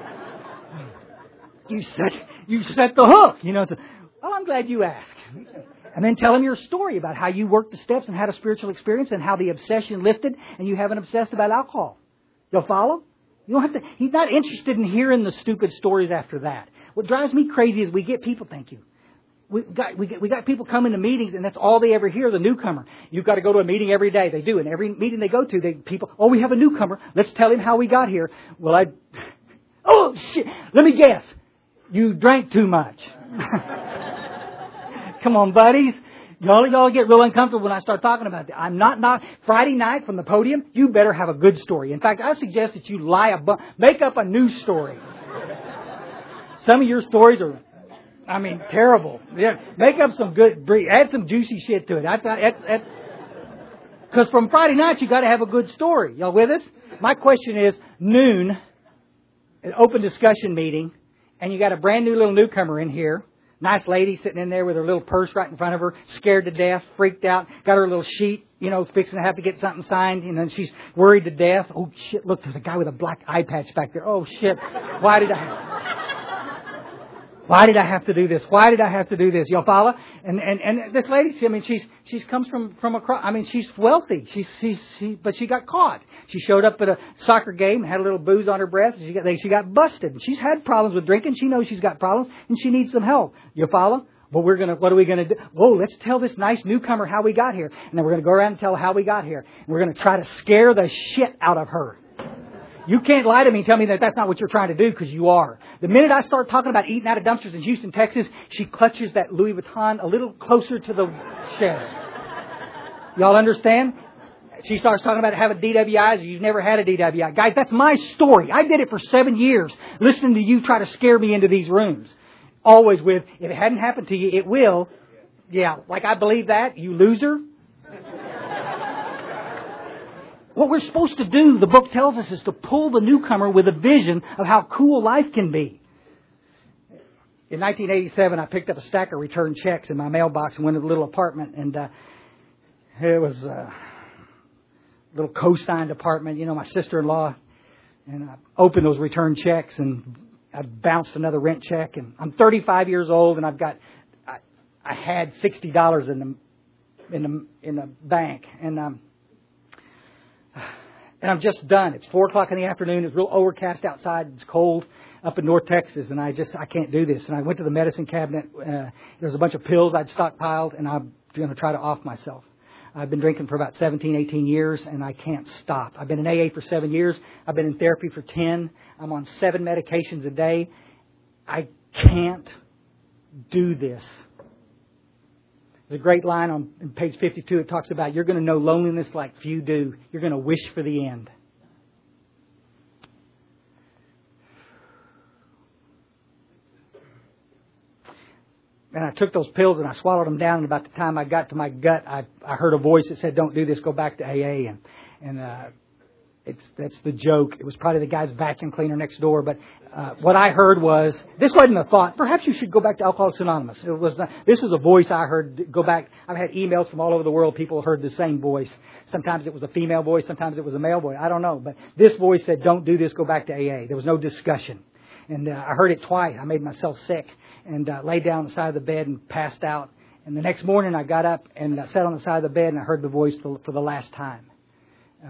you set, you set the hook. You know, so, "Well, I'm glad you asked." And then tell him your story about how you worked the steps and had a spiritual experience and how the obsession lifted and you haven't obsessed about alcohol. You'll follow? You don't have to. He's not interested in hearing the stupid stories after that. What drives me crazy is we get people. Thank you. We got we get we got people coming to meetings and that's all they ever hear. The newcomer. You've got to go to a meeting every day. They do, and every meeting they go to, they people. "Oh, we have a newcomer. Let's tell him how we got here." Well, I. Oh shit! Let me guess. You drank too much. Come on, buddies. Y'all, y'all get real uncomfortable when I start talking about that. I'm not, not, Friday night from the podium, you better have a good story. In fact, I suggest that you lie a bu- make up a new story. Some of your stories are, I mean, terrible. Yeah, make up some good, add some juicy shit to it. I thought, because from Friday night, you got to have a good story. Y'all with us? My question is, noon, an open discussion meeting, and you got a brand new little newcomer in here. Nice lady sitting in there with her little purse right in front of her, scared to death, freaked out, got her little sheet, you know, fixing to have to get something signed, and then she's worried to death. "Oh, shit, look, there's a guy with a black eye patch back there. Oh, shit, why did I... Why did I have to do this? Why did I have to do this?" Y'all follow? And and and this lady, she, I mean, she's she's comes from from across. I mean, she's wealthy. She's she's she, but she got caught. She showed up at a soccer game, had a little booze on her breath. And she got she got busted. She's had problems with drinking. She knows she's got problems, and she needs some help. You follow? But we're gonna. What are we gonna do? Whoa! Let's tell this nice newcomer how we got here, and then we're gonna go around and tell how we got here. And we're gonna try to scare the shit out of her. You can't lie to me and tell me that that's not what you're trying to do, because you are. The minute I start talking about eating out of dumpsters in Houston, Texas, she clutches that Louis Vuitton a little closer to the chest. Y'all understand? She starts talking about having D W Is. You've never had a D W I. Guys, that's my story. I did it for seven years, listening to you try to scare me into these rooms. Always with, if it hadn't happened to you, it will. Yeah, like I believe that, you loser. What we're supposed to do, the book tells us, is to pull the newcomer with a vision of how cool life can be. in nineteen eighty-seven, I picked up a stack of returned checks in my mailbox and went to the little apartment, and uh, it was a little co-signed apartment. You know, my sister-in-law, and I opened those returned checks, and I bounced another rent check. And I'm thirty-five years old, and I've got I, I had sixty dollars in the in the in the bank, and um, and I'm just done. It's four o'clock in the afternoon. It's real overcast outside. It's cold up in North Texas, and I just I can't do this. And I went to the medicine cabinet. Uh, there's a bunch of pills I'd stockpiled, and I'm going to try to off myself. I've been drinking for about seventeen, eighteen years, and I can't stop. I've been in A A for seven years. I've been in therapy for ten. I'm on seven medications a day. I can't do this. There's a great line on page fifty-two. It talks about you're going to know loneliness like few do. You're going to wish for the end. And I took those pills and I swallowed them down. And about the time I got to my gut, I, I heard a voice that said, "Don't do this. Go back to A A." And and uh, it's that's the joke. It was probably the guy's vacuum cleaner next door. But uh, what I heard was, this wasn't a thought. Perhaps you should go back to Alcoholics Anonymous. It was not, this was a voice I heard. Go back. I've had emails from all over the world. People heard the same voice. Sometimes it was a female voice. Sometimes it was a male voice. I don't know. But this voice said, "Don't do this. Go back to A A." There was no discussion. And uh, I heard it twice. I made myself sick and uh, laid down on the side of the bed and passed out. And the next morning I got up and uh, sat on the side of the bed and I heard the voice for, for the last time, uh,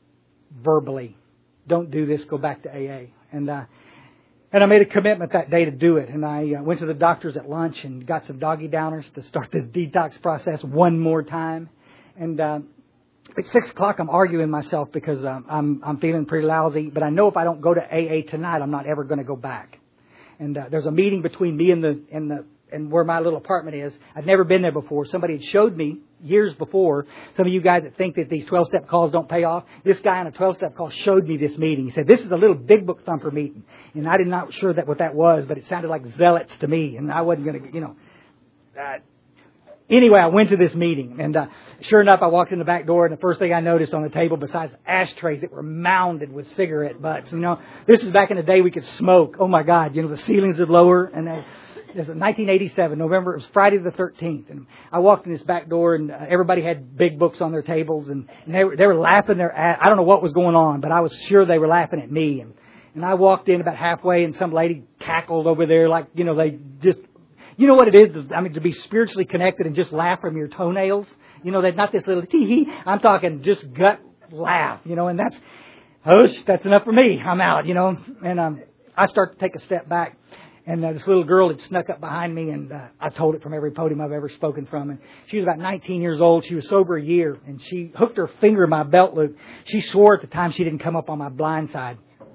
verbally, "Don't do this, go back to A A." And uh, and I made a commitment that day to do it. And I uh, went to the doctor's at lunch and got some doggy downers to start this detox process one more time. And uh, at six o'clock, I'm arguing myself because um, I'm I'm feeling pretty lousy. But I know if I don't go to A A tonight, I'm not ever going to go back. And uh, there's a meeting between me and the and the and where my little apartment is. I'd never been there before. Somebody had showed me years before. Some of you guys that think that these twelve-step calls don't pay off, this guy on a twelve-step call showed me this meeting. He said, "This is a little big book thumper meeting." And I did not sure that what that was, but it sounded like zealots to me. And I wasn't going to, you know. Uh, Anyway, I went to this meeting, and uh, sure enough, I walked in the back door, and the first thing I noticed on the table, besides ashtrays that were mounded with cigarette butts, you know, this is back in the day we could smoke. Oh my God, you know, the ceilings are lower, and uh, it was nineteen eighty-seven, November. It was Friday the thirteenth, and I walked in this back door, and uh, everybody had big books on their tables, and, and they were they were laughing their ass. I don't know what was going on, but I was sure they were laughing at me, and and I walked in about halfway, and some lady cackled over there like, you know, they just. You know what it is? I mean, to be spiritually connected and just laugh from your toenails. You know, that not this little tee-hee. I'm talking just gut laugh, you know, and that's, hush, that's enough for me. I'm out, you know. And um, I start to take a step back. And uh, this little girl had snuck up behind me, and uh, I told it from every podium I've ever spoken from. And she was about nineteen years old. She was sober a year, and she hooked her finger in my belt loop. She swore at the time she didn't come up on my blind side.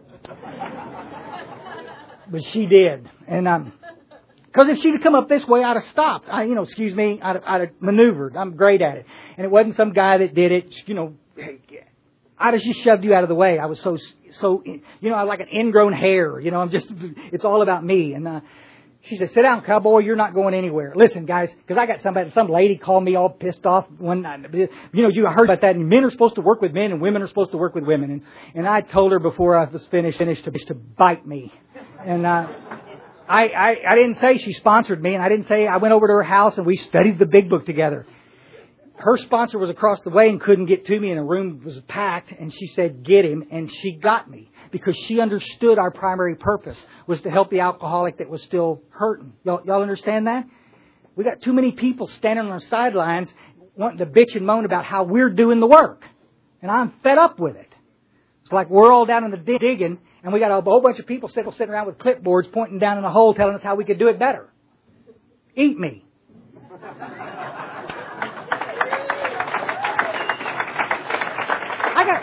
But she did. And um. Because if she'd have come up this way, I'd have stopped. I, you know, excuse me, I'd have, I'd have maneuvered. I'm great at it. And it wasn't some guy that did it, you know. I'd have just shoved you out of the way. I was so, so, you know, I like an ingrown hair. You know, I'm just, it's all about me. And uh, she said, "Sit down, cowboy. You're not going anywhere." Listen, guys, because I got somebody, some lady called me all pissed off one night. You know, you heard about that. And men are supposed to work with men, and women are supposed to work with women. And and I told her before I was finished, finished to, to bite me. And uh I, I, I didn't say she sponsored me, and I didn't say I went over to her house and we studied the big book together. Her sponsor was across the way and couldn't get to me, and the room was packed, and she said, "Get him," and she got me because she understood our primary purpose was to help the alcoholic that was still hurting. Y'all, y'all understand that? We got too many people standing on the sidelines wanting to bitch and moan about how we're doing the work, and I'm fed up with it. It's like we're all down in the dig- digging. And we got a whole bunch of people sitting around with clipboards pointing down in a hole telling us how we could do it better. Eat me. I got,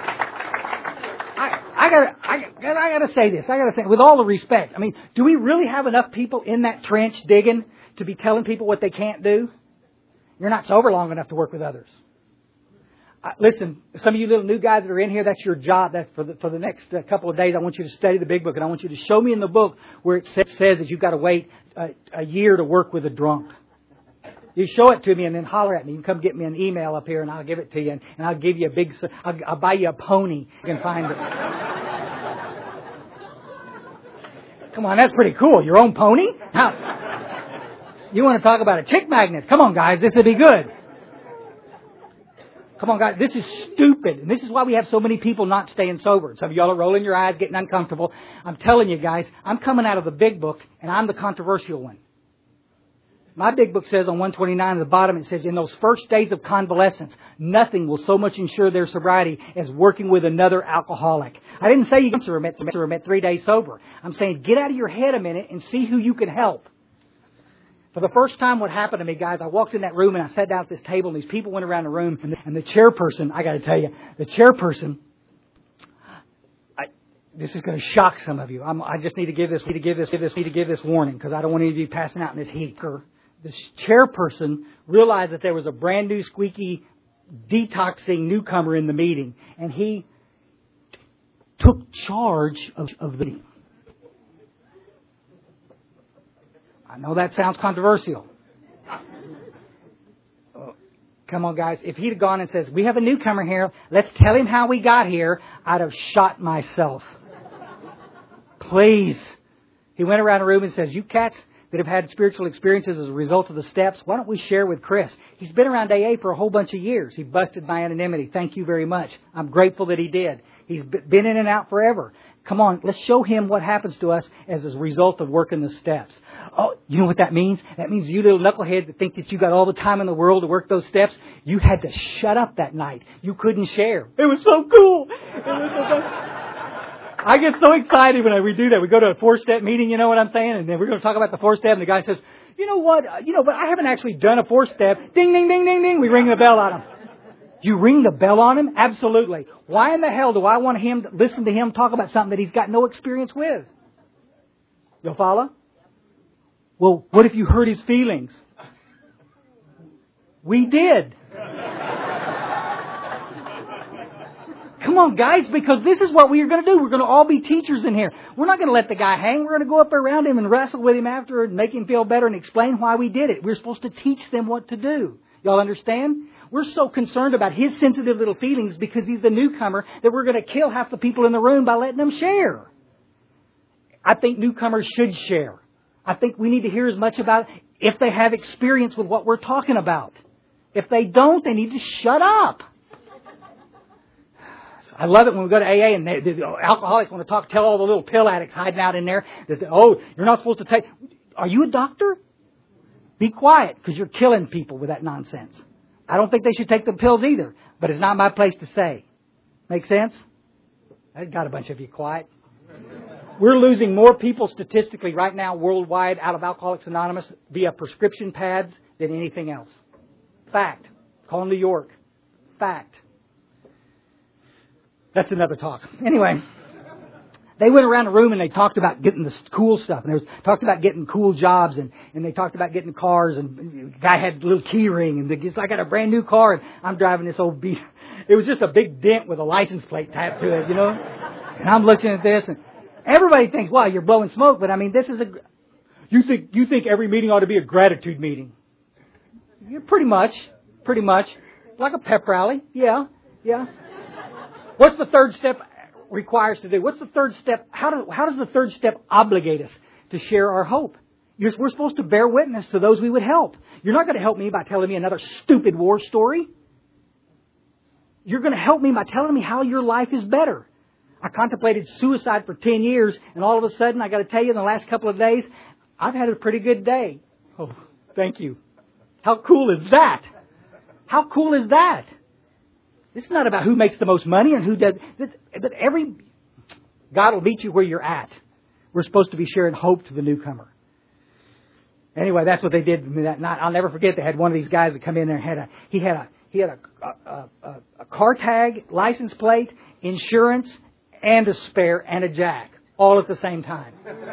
I, I got, I, I got to say this. I got to say, with all the respect, I mean, do we really have enough people in that trench digging to be telling people what they can't do? You're not sober long enough to work with others. Listen, some of you little new guys that are in here, that's your job. That for the, for the next uh, couple of days, I want you to study the big book, and I want you to show me in the book where it says, says that you've got to wait a, a year to work with a drunk. You show it to me and then holler at me. You can come get me an email up here, and I'll give it to you, and, and I'll give you a big, I'll, I'll buy you a pony. You can find it. Come on, that's pretty cool. Your own pony? How? You want to talk about a chick magnet? Come on, guys, this would be good. Come on, guys, this is stupid. And this is why we have so many people not staying sober. Some of y'all are rolling your eyes, getting uncomfortable. I'm telling you, guys, I'm coming out of the big book, and I'm the controversial one. My big book says on one twenty-nine at the bottom, it says, in those first days of convalescence, nothing will so much ensure their sobriety as working with another alcoholic. I didn't say you can remit, remit three days sober. I'm saying get out of your head a minute and see who you can help. For the first time, what happened to me, guys, I walked in that room and I sat down at this table and these people went around the room and the, and the chairperson, I got to tell you, the chairperson, I, this is going to shock some of you. I'm, I just need to give this, need to give this, give this, need to give this warning because I don't want any of you passing out in this heat. The chairperson realized that there was a brand new squeaky detoxing newcomer in the meeting, and he took charge of, of the meeting. I know that sounds controversial. Oh, come on, guys. If he'd have gone and says, we have a newcomer here, let's tell him how we got here, I'd have shot myself. Please. He went around the room and says, you cats that have had spiritual experiences as a result of the steps, why don't we share with Chris? He's been around A A for a whole bunch of years. He busted my anonymity. Thank you very much. I'm grateful that he did. He's been in and out forever. Come on, let's show him what happens to us as a result of working the steps. Oh, you know what that means? That means you little knucklehead that think that you got all the time in the world to work those steps, you had to shut up that night. You couldn't share. It was so cool. It was so cool. I get so excited when we do that. We go to a four-step meeting, you know what I'm saying? And then we're going to talk about the four-step, and the guy says, you know what? You know, but I haven't actually done a four-step. Ding, ding, ding, ding, ding. We ring the bell on him. You ring the bell on him? Absolutely. Why in the hell do I want him to listen to him talk about something that he's got no experience with? You'll follow? Well, what if you hurt his feelings? We did. Come on, guys, because this is what we are going to do. We're going to all be teachers in here. We're not going to let the guy hang. We're going to go up around him and wrestle with him after and make him feel better and explain why we did it. We're supposed to teach them what to do. Y'all understand? We're so concerned about his sensitive little feelings because he's the newcomer that we're going to kill half the people in the room by letting them share. I think newcomers should share. I think we need to hear as much about it if they have experience with what we're talking about. If they don't, they need to shut up. I love it when we go to A A and they, the alcoholics want to talk, tell all the little pill addicts hiding out in there that, oh, you're not supposed to take. Are you a doctor? Be quiet because you're killing people with that nonsense. I don't think they should take the pills either, but it's not my place to say. Make sense? I got a bunch of you quiet. We're losing more people statistically right now worldwide out of Alcoholics Anonymous via prescription pads than anything else. Fact. Call New York. Fact. That's another talk. Anyway, they went around the room and they talked about getting the cool stuff. And they was, talked about getting cool jobs and, and they talked about getting cars. And the guy had a little key ring. And the, I got a brand new car and I'm driving this old beat. It was just a big dent with a license plate tapped to it, you know. And I'm looking at this and everybody thinks, wow, you're blowing smoke. But I mean, this is a, you think, you think every meeting ought to be a gratitude meeting. Yeah, pretty much, pretty much. Like a pep rally. Yeah, yeah. What's the third step require us to do? What's the third step? How, do, how does the third step obligate us to share our hope? You're, we're supposed to bear witness to those we would help. You're not going to help me by telling me another stupid war story. You're going to help me by telling me how your life is better. I contemplated suicide for ten years, and all of a sudden, I got to tell you, in the last couple of days, I've had a pretty good day. Oh, thank you. How cool is that? How cool is that? This is not about who makes the most money and who does. But every God will meet you where you're at. We're supposed to be sharing hope to the newcomer. Anyway, that's what they did to me that night. I'll never forget. They had one of these guys that come in there and had a he had a he had a a, a, a car tag, license plate, insurance, and a spare and a jack all at the same time.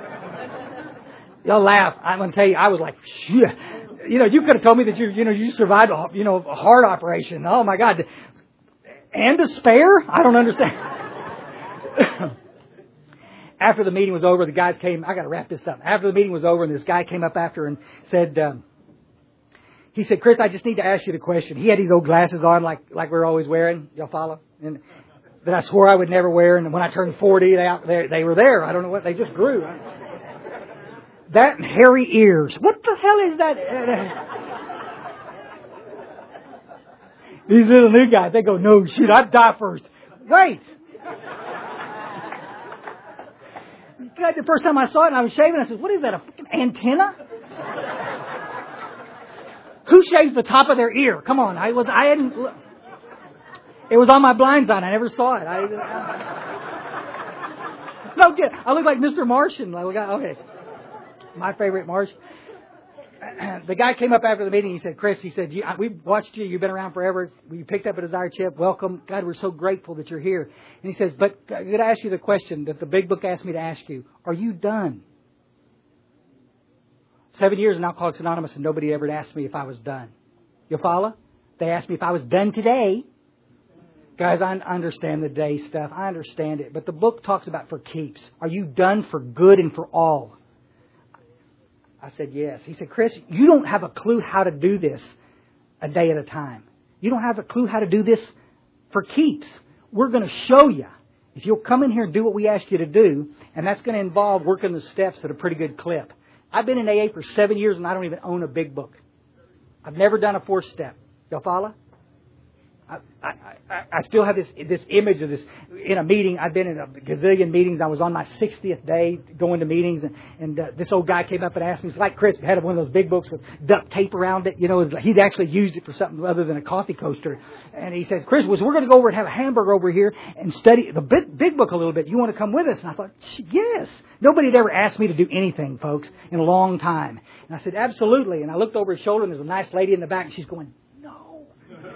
Y'all laugh. I'm going to tell you, I was like, shit. You know, you could have told me that you you know you survived a, you know a heart operation. Oh my God. And a spare? I don't understand. After the meeting was over, the guys came. I got to wrap this up. After the meeting was over, and this guy came up after and said, um, he said, Chris, I just need to ask you the question. He had these old glasses on like like we're always wearing. Y'all follow? And that I swore I would never wear. And when I turned forty, they, they, they were there. I don't know what. They just grew. That and hairy ears. What the hell is that? These little new guys, they go, no, shoot, I'd die first. Wait. God, the first time I saw it and I was shaving, I said, what is that, a fucking antenna? Who shaves the top of their ear? Come on, I was, I hadn't, it was on my blind side, I never saw it. I, I no, good. I look like Mister Martian. Okay. My favorite Martian. The guy came up after the meeting. He said, Chris, he said, we've watched you. You've been around forever. You picked up a Desire chip. Welcome. God, we're so grateful that you're here. And he says, but I'm going to ask you the question that the big book asked me to ask you. Are you done? Seven years in Alcoholics Anonymous and nobody ever asked me if I was done. You follow? They asked me if I was done today. Guys, I understand the day stuff. I understand it. But the book talks about for keeps. Are you done for good and for all? I said, yes. He said, Chris, you don't have a clue how to do this a day at a time. You don't have a clue how to do this for keeps. We're going to show you. If you'll come in here and do what we ask you to do, and that's going to involve working the steps at a pretty good clip. I've been in A A for seven years and I don't even own a big book. I've never done a fourth step. Y'all follow? I, I, I, I still have this this image of this in a meeting. I've been in a gazillion meetings. I was on my sixtieth day going to meetings, and, and uh, this old guy came up and asked me. It's like Chris had one of those big books with duct tape around it. You know, he'd actually used it for something other than a coffee coaster. And he says, Chris, was we're going to go over and have a hamburger over here and study the big, big book a little bit. You want to come with us? And I thought, yes. Nobody had ever asked me to do anything, folks, in a long time. And I said, absolutely. And I looked over his shoulder, and there's a nice lady in the back, and she's going, no.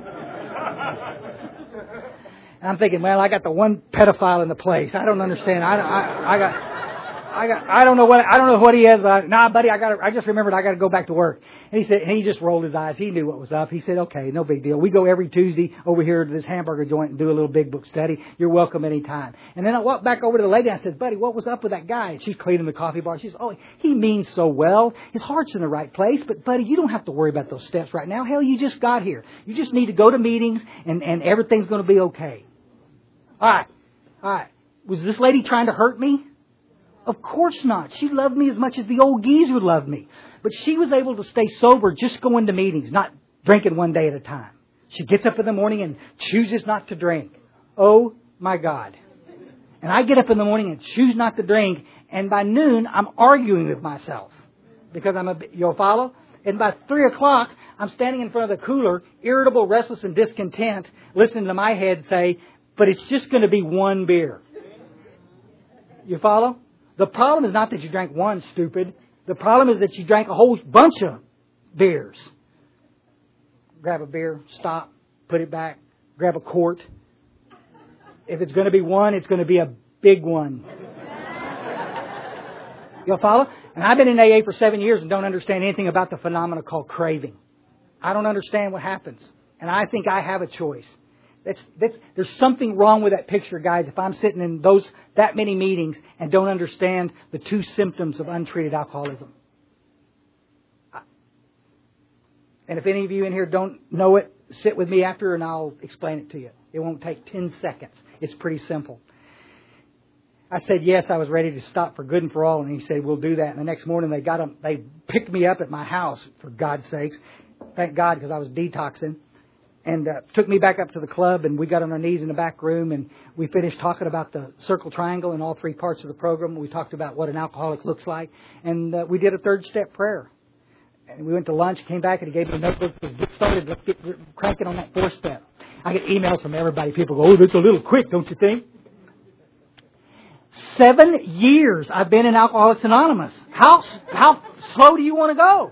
And I'm thinking, well, I got the one pedophile in the place. I don't understand. I, I, I got, I got, I don't know what, I don't know what he is. But nah, buddy, I got. I just remembered I got to go back to work. And he said, and he just rolled his eyes. He knew what was up. He said, okay, no big deal. We go every Tuesday over here to this hamburger joint and do a little big book study. You're welcome anytime. And then I walked back over to the lady and I said, buddy, what was up with that guy? And she's cleaning the coffee bar. She says, oh, he means so well. His heart's in the right place. But buddy, you don't have to worry about those steps right now. Hell, you just got here. You just need to go to meetings and, and everything's going to be okay. All right. All right. Was this lady trying to hurt me? Of course not. She loved me as much as the old geezer loved me. But she was able to stay sober just going to meetings, not drinking one day at a time. She gets up in the morning and chooses not to drink. Oh, my God. And I get up in the morning and choose not to drink. And by noon, I'm arguing with myself. Because I'm a, you'll follow? And by three o'clock, I'm standing in front of the cooler, irritable, restless, and discontent, listening to my head say, but it's just going to be one beer. You follow? The problem is not that you drank one, stupid. The problem is that you drank a whole bunch of beers. Grab a beer, stop, put it back, grab a quart. If it's going to be one, it's going to be a big one. You'll follow? And I've been in A A for seven years and don't understand anything about the phenomena called craving. I don't understand what happens. And I think I have a choice. That's, that's, there's something wrong with that picture, guys, if I'm sitting in those that many meetings and don't understand the two symptoms of untreated alcoholism. And if any of you in here don't know it, sit with me after and I'll explain it to you. It won't take ten seconds. It's pretty simple. I said, yes, I was ready to stop for good and for all. And he said, we'll do that. And the next morning they got him, they picked me up at my house, for God's sakes. Thank God, because I was detoxing. And uh, took me back up to the club, and we got on our knees in the back room, and we finished talking about the circle triangle and all three parts of the program. We talked about what an alcoholic looks like, and uh, we did a third step prayer. And we went to lunch, came back, and he gave me a notebook. Said, get started, let's get cranking on that fourth step. I get emails from everybody. People go, oh, that's a little quick, don't you think? Seven years I've been in Alcoholics Anonymous. How how slow do you want to go?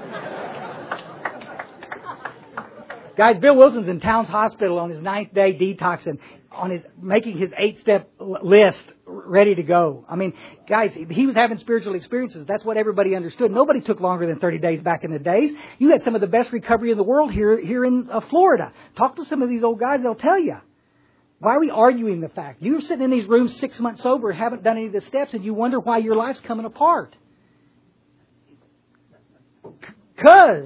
Guys, Bill Wilson's in Towns Hospital on his ninth day detoxing, on his making his eight-step list ready to go. I mean, guys, he was having spiritual experiences. That's what everybody understood. Nobody took longer than thirty days back in the days. You had some of the best recovery in the world here here in uh, Florida. Talk to some of these old guys, they'll tell you. Why are we arguing the fact? You're sitting in these rooms six months sober, haven't done any of the steps, and you wonder why your life's coming apart. Because...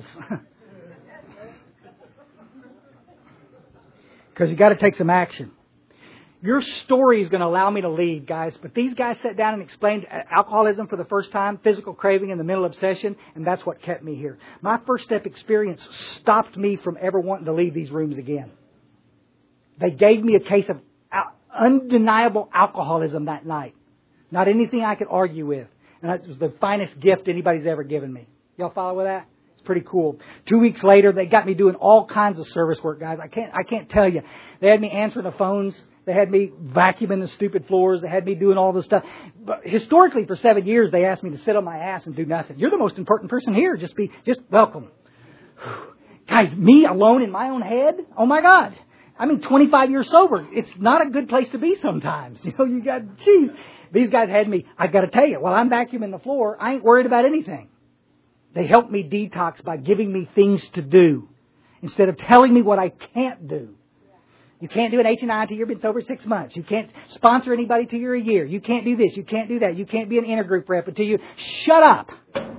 Because you got to take some action. Your story is going to allow me to lead, guys. But these guys sat down and explained alcoholism for the first time, physical craving and the mental obsession, and that's what kept me here. My first step experience stopped me from ever wanting to leave these rooms again. They gave me a case of undeniable alcoholism that night. Not anything I could argue with. And that was the finest gift anybody's ever given me. Y'all follow with that? Pretty cool. Two weeks later, they got me doing all kinds of service work, guys. I can't, I can't tell you. They had me answering the phones. They had me vacuuming the stupid floors. They had me doing all this stuff. But historically, for seven years, they asked me to sit on my ass and do nothing. You're the most important person here. Just be, just welcome. Guys, me alone in my own head? Oh my God. I mean, twenty-five years sober. It's not a good place to be sometimes. You know, you got, geez. These guys had me, I got to tell you, while I'm vacuuming the floor, I ain't worried about anything. They helped me detox by giving me things to do instead of telling me what I can't do. You can't do an H and I until you've been sober six months. You can't sponsor anybody till you're a year. You can't do this. You can't do that. You can't be an intergroup rep until you... Shut up!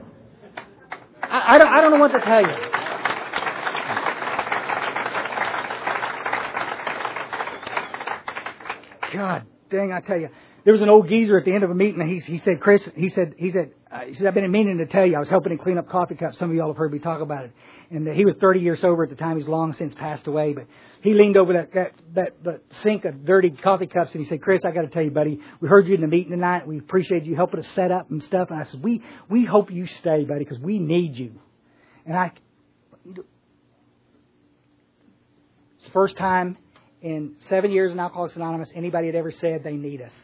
I, I, don't, I don't know what to tell you. God dang, I tell you. There was an old geezer at the end of a meeting, and he, he said, Chris, he said, he said, uh, he said, I've been meaning to tell you, I was helping him clean up coffee cups. Some of y'all have heard me talk about it. And uh, he was thirty years sober at the time. He's long since passed away. But he leaned over that, that, that, that sink of dirty coffee cups, and he said, Chris, I got to tell you, buddy, we heard you in the meeting tonight. We appreciate you helping us set up and stuff. And I said, we, we hope you stay, buddy, because we need you. And I, it's the first time in seven years in Alcoholics Anonymous anybody had ever said they need us.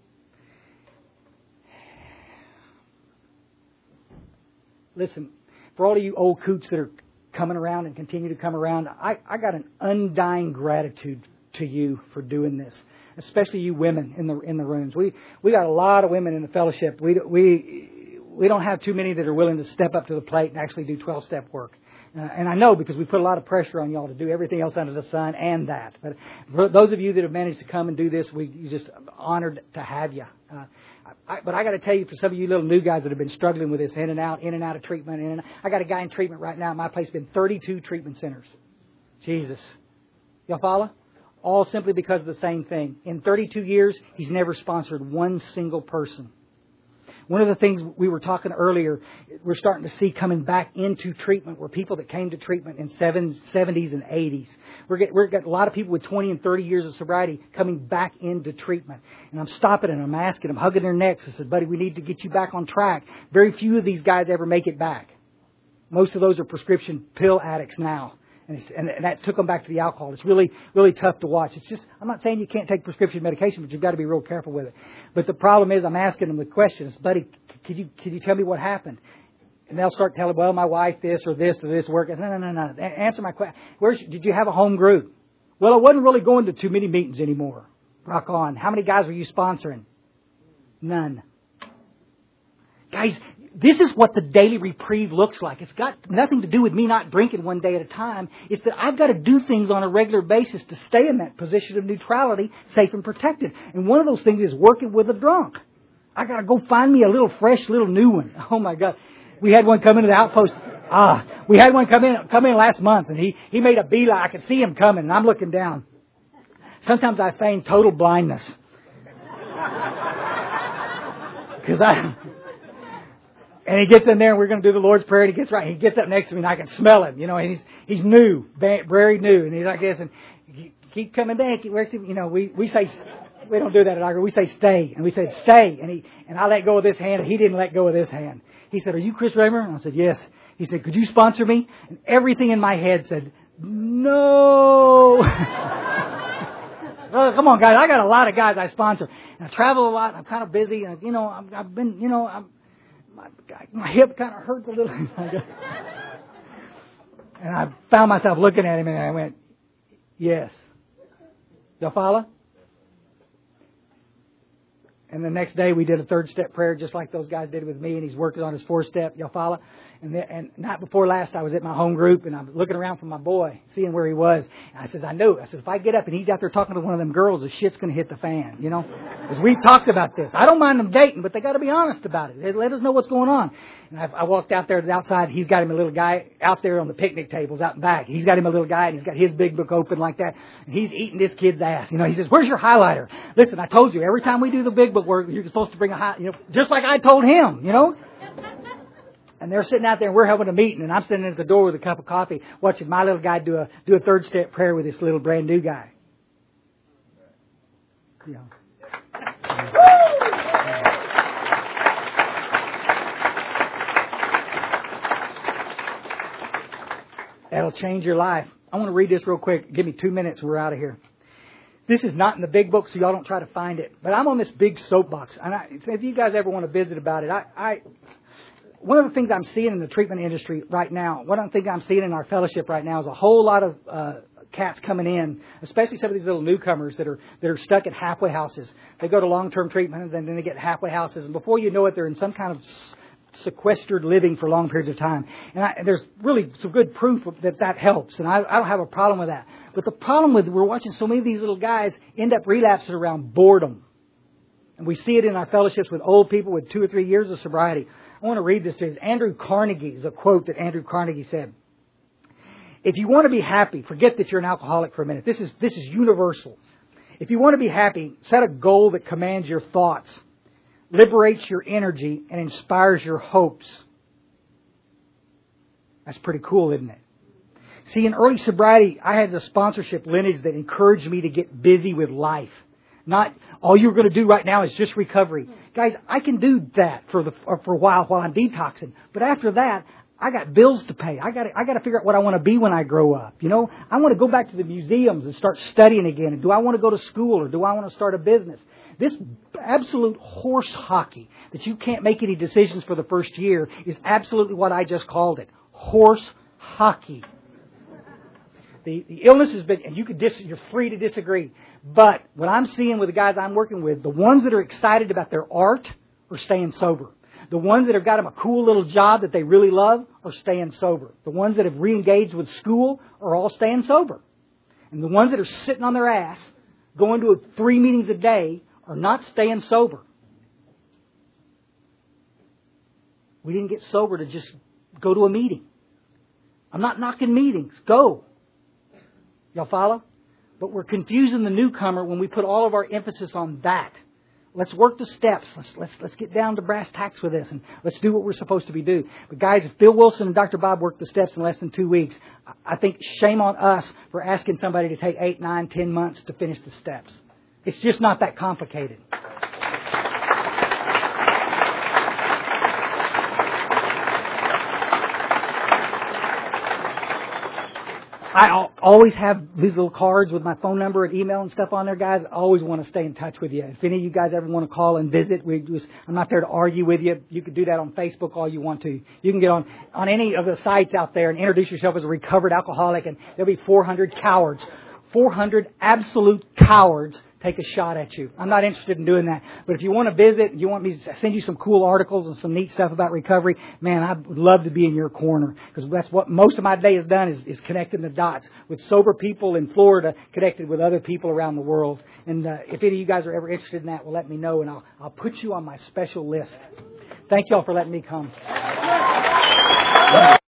Listen, for all of you old coots that are coming around and continue to come around, I, I got an undying gratitude to you for doing this, especially you women in the in the rooms. We we got a lot of women in the fellowship. We we we don't have too many that are willing to step up to the plate and actually do twelve-step work. Uh, and I know because we put a lot of pressure on y'all to do everything else under the sun and that. But for those of you that have managed to come and do this, we just honored to have you. Uh, I, but I got to tell you, for some of you little new guys that have been struggling with this, in and out, in and out of treatment, in and out, I got a guy in treatment right now at my place, been thirty-two treatment centers. Jesus. Y'all follow? All simply because of the same thing. In thirty-two years, he's never sponsored one single person. One of the things we were talking earlier, we're starting to see coming back into treatment were people that came to treatment in seventies and eighties. We're getting, we're getting a lot of people with twenty and thirty years of sobriety coming back into treatment. And I'm stopping and I'm asking them, hugging their necks. I said, buddy, we need to get you back on track. Very few of these guys ever make it back. Most of those are prescription pill addicts now. And, it's, and that took them back to the alcohol. It's really, really tough to watch. It's just, I'm not saying you can't take prescription medication, but you've got to be real careful with it. But the problem is I'm asking them the questions, buddy, could you, could you tell me what happened? And they'll start telling, well, my wife this or this or this work. No, no, no, no. Answer my question. Where's, did you have a home group? Well, I wasn't really going to too many meetings anymore. Rock on. How many guys were you sponsoring? None. Guys, this is what the daily reprieve looks like. It's got nothing to do with me not drinking one day at a time. It's that I've got to do things on a regular basis to stay in that position of neutrality, safe and protected. And one of those things is working with a drunk. I got to go find me a little fresh, little new one. Oh my God. We had one come into the outpost. Ah, we had one come in, come in last month, and he, he made a beeline. I could see him coming, and I'm looking down. Sometimes I feign total blindness. Because I... And he gets in there, and we're going to do the Lord's Prayer, and he gets right. He gets up next to me, and I can smell him. You know, and he's he's new, very new, and he's like this, and keep coming back. Where's he? You know, we we say we don't do that at our group. We say stay, and we said stay, and he and I let go of this hand, and he didn't let go of this hand. He said, "Are you Chris Raymer?" And I said, "Yes." He said, "Could you sponsor me?" And everything in my head said, "No." Well, come on, guys. I got a lot of guys I sponsor, and I travel a lot. And I'm kind of busy, and you know, I've, I've been, you know, I'm. My, my hip kind of hurts a little. And I found myself looking at him and I went, yes. Y'all follow? And the next day we did a third step prayer just like those guys did with me, and he's working on his fourth step. Y'all follow? And, then, and night before last I was at my home group and I was looking around for my boy, seeing where he was. And I said, I know. I said, if I get up and he's out there talking to one of them girls, the shit's going to hit the fan, you know? Because we've talked about this. I don't mind them dating, but they got to be honest about it. They let us know what's going on. And I, I walked out there to the outside. He's got him a little guy out there on the picnic tables out in back. He's got him a little guy, and he's got his big book open like that. And he's eating this kid's ass. You know, he says, "Where's your highlighter?" Listen, I told you, every time we do the big book work, you're supposed to bring a high, you know, just like I told him, you know. And they're sitting out there, and we're having a meeting, and I'm sitting at the door with a cup of coffee, watching my little guy do a do a third step prayer with this little brand new guy. You know. That'll change your life. I want to read this real quick. Give me two minutes. We're out of here. This is not in the big book, so y'all don't try to find it. But I'm on this big soapbox. And I, if you guys ever want to visit about it, I, I one of the things I'm seeing in the treatment industry right now, one of the things I'm seeing in our fellowship right now is a whole lot of uh, cats coming in, especially some of these little newcomers that are that are stuck at halfway houses. They go to long-term treatment, and then, then they get halfway houses. And before you know it, they're in some kind of sequestered living for long periods of time. And, I, and there's really some good proof that that helps. And I, I don't have a problem with that. But the problem with we're watching so many of these little guys end up relapsing around boredom. And we see it in our fellowships with old people with two or three years of sobriety. I want to read this to you. Andrew Carnegie is a quote that Andrew Carnegie said. If you want to be happy, forget that you're an alcoholic for a minute. This is, this is universal. If you want to be happy, set a goal that commands your thoughts, liberates your energy, and inspires your hopes. That's pretty cool, isn't it? See, in early sobriety, I had a sponsorship lineage that encouraged me to get busy with life. Not all you're going to do right now is just recovery. Guys, I can do that for the for a while while I'm detoxing. But after that, I got bills to pay. I got I got to figure out what I want to be when I grow up. You know, I want to go back to the museums and start studying again. And do I want to go to school or do I want to start a business? This absolute horse hockey that you can't make any decisions for the first year is absolutely what I just called it. Horse hockey. The, the illness has been, and you could dis, you're free to disagree. But what I'm seeing with the guys I'm working with, the ones that are excited about their art are staying sober. The ones that have got them a cool little job that they really love are staying sober. The ones that have re-engaged with school are all staying sober. And the ones that are sitting on their ass, going to three meetings a day, are not staying sober. We didn't get sober to just go to a meeting. I'm not knocking meetings. Go. Y'all follow? But we're confusing the newcomer when we put all of our emphasis on that. Let's work the steps. Let's let's let's get down to brass tacks with this, and let's do what we're supposed to be doing. But guys, if Bill Wilson and Doctor Bob worked the steps in less than two weeks, I think shame on us for asking somebody to take eight, nine, ten months to finish the steps. It's just not that complicated. I always have these little cards with my phone number and email and stuff on there, guys. I always want to stay in touch with you. If any of you guys ever want to call and visit, we just, I'm not there to argue with you. You can do that on Facebook all you want to. You can get on, on any of the sites out there and introduce yourself as a recovered alcoholic, and there'll be four hundred cowards. four hundred absolute cowards take a shot at you. I'm not interested in doing that. But if you want to visit, you want me to send you some cool articles and some neat stuff about recovery, man, I'd love to be in your corner. Because that's what most of my day has done is, is connecting the dots with sober people in Florida connected with other people around the world. And uh, if any of you guys are ever interested in that, well, let me know, and I'll, I'll put you on my special list. Thank you all for letting me come.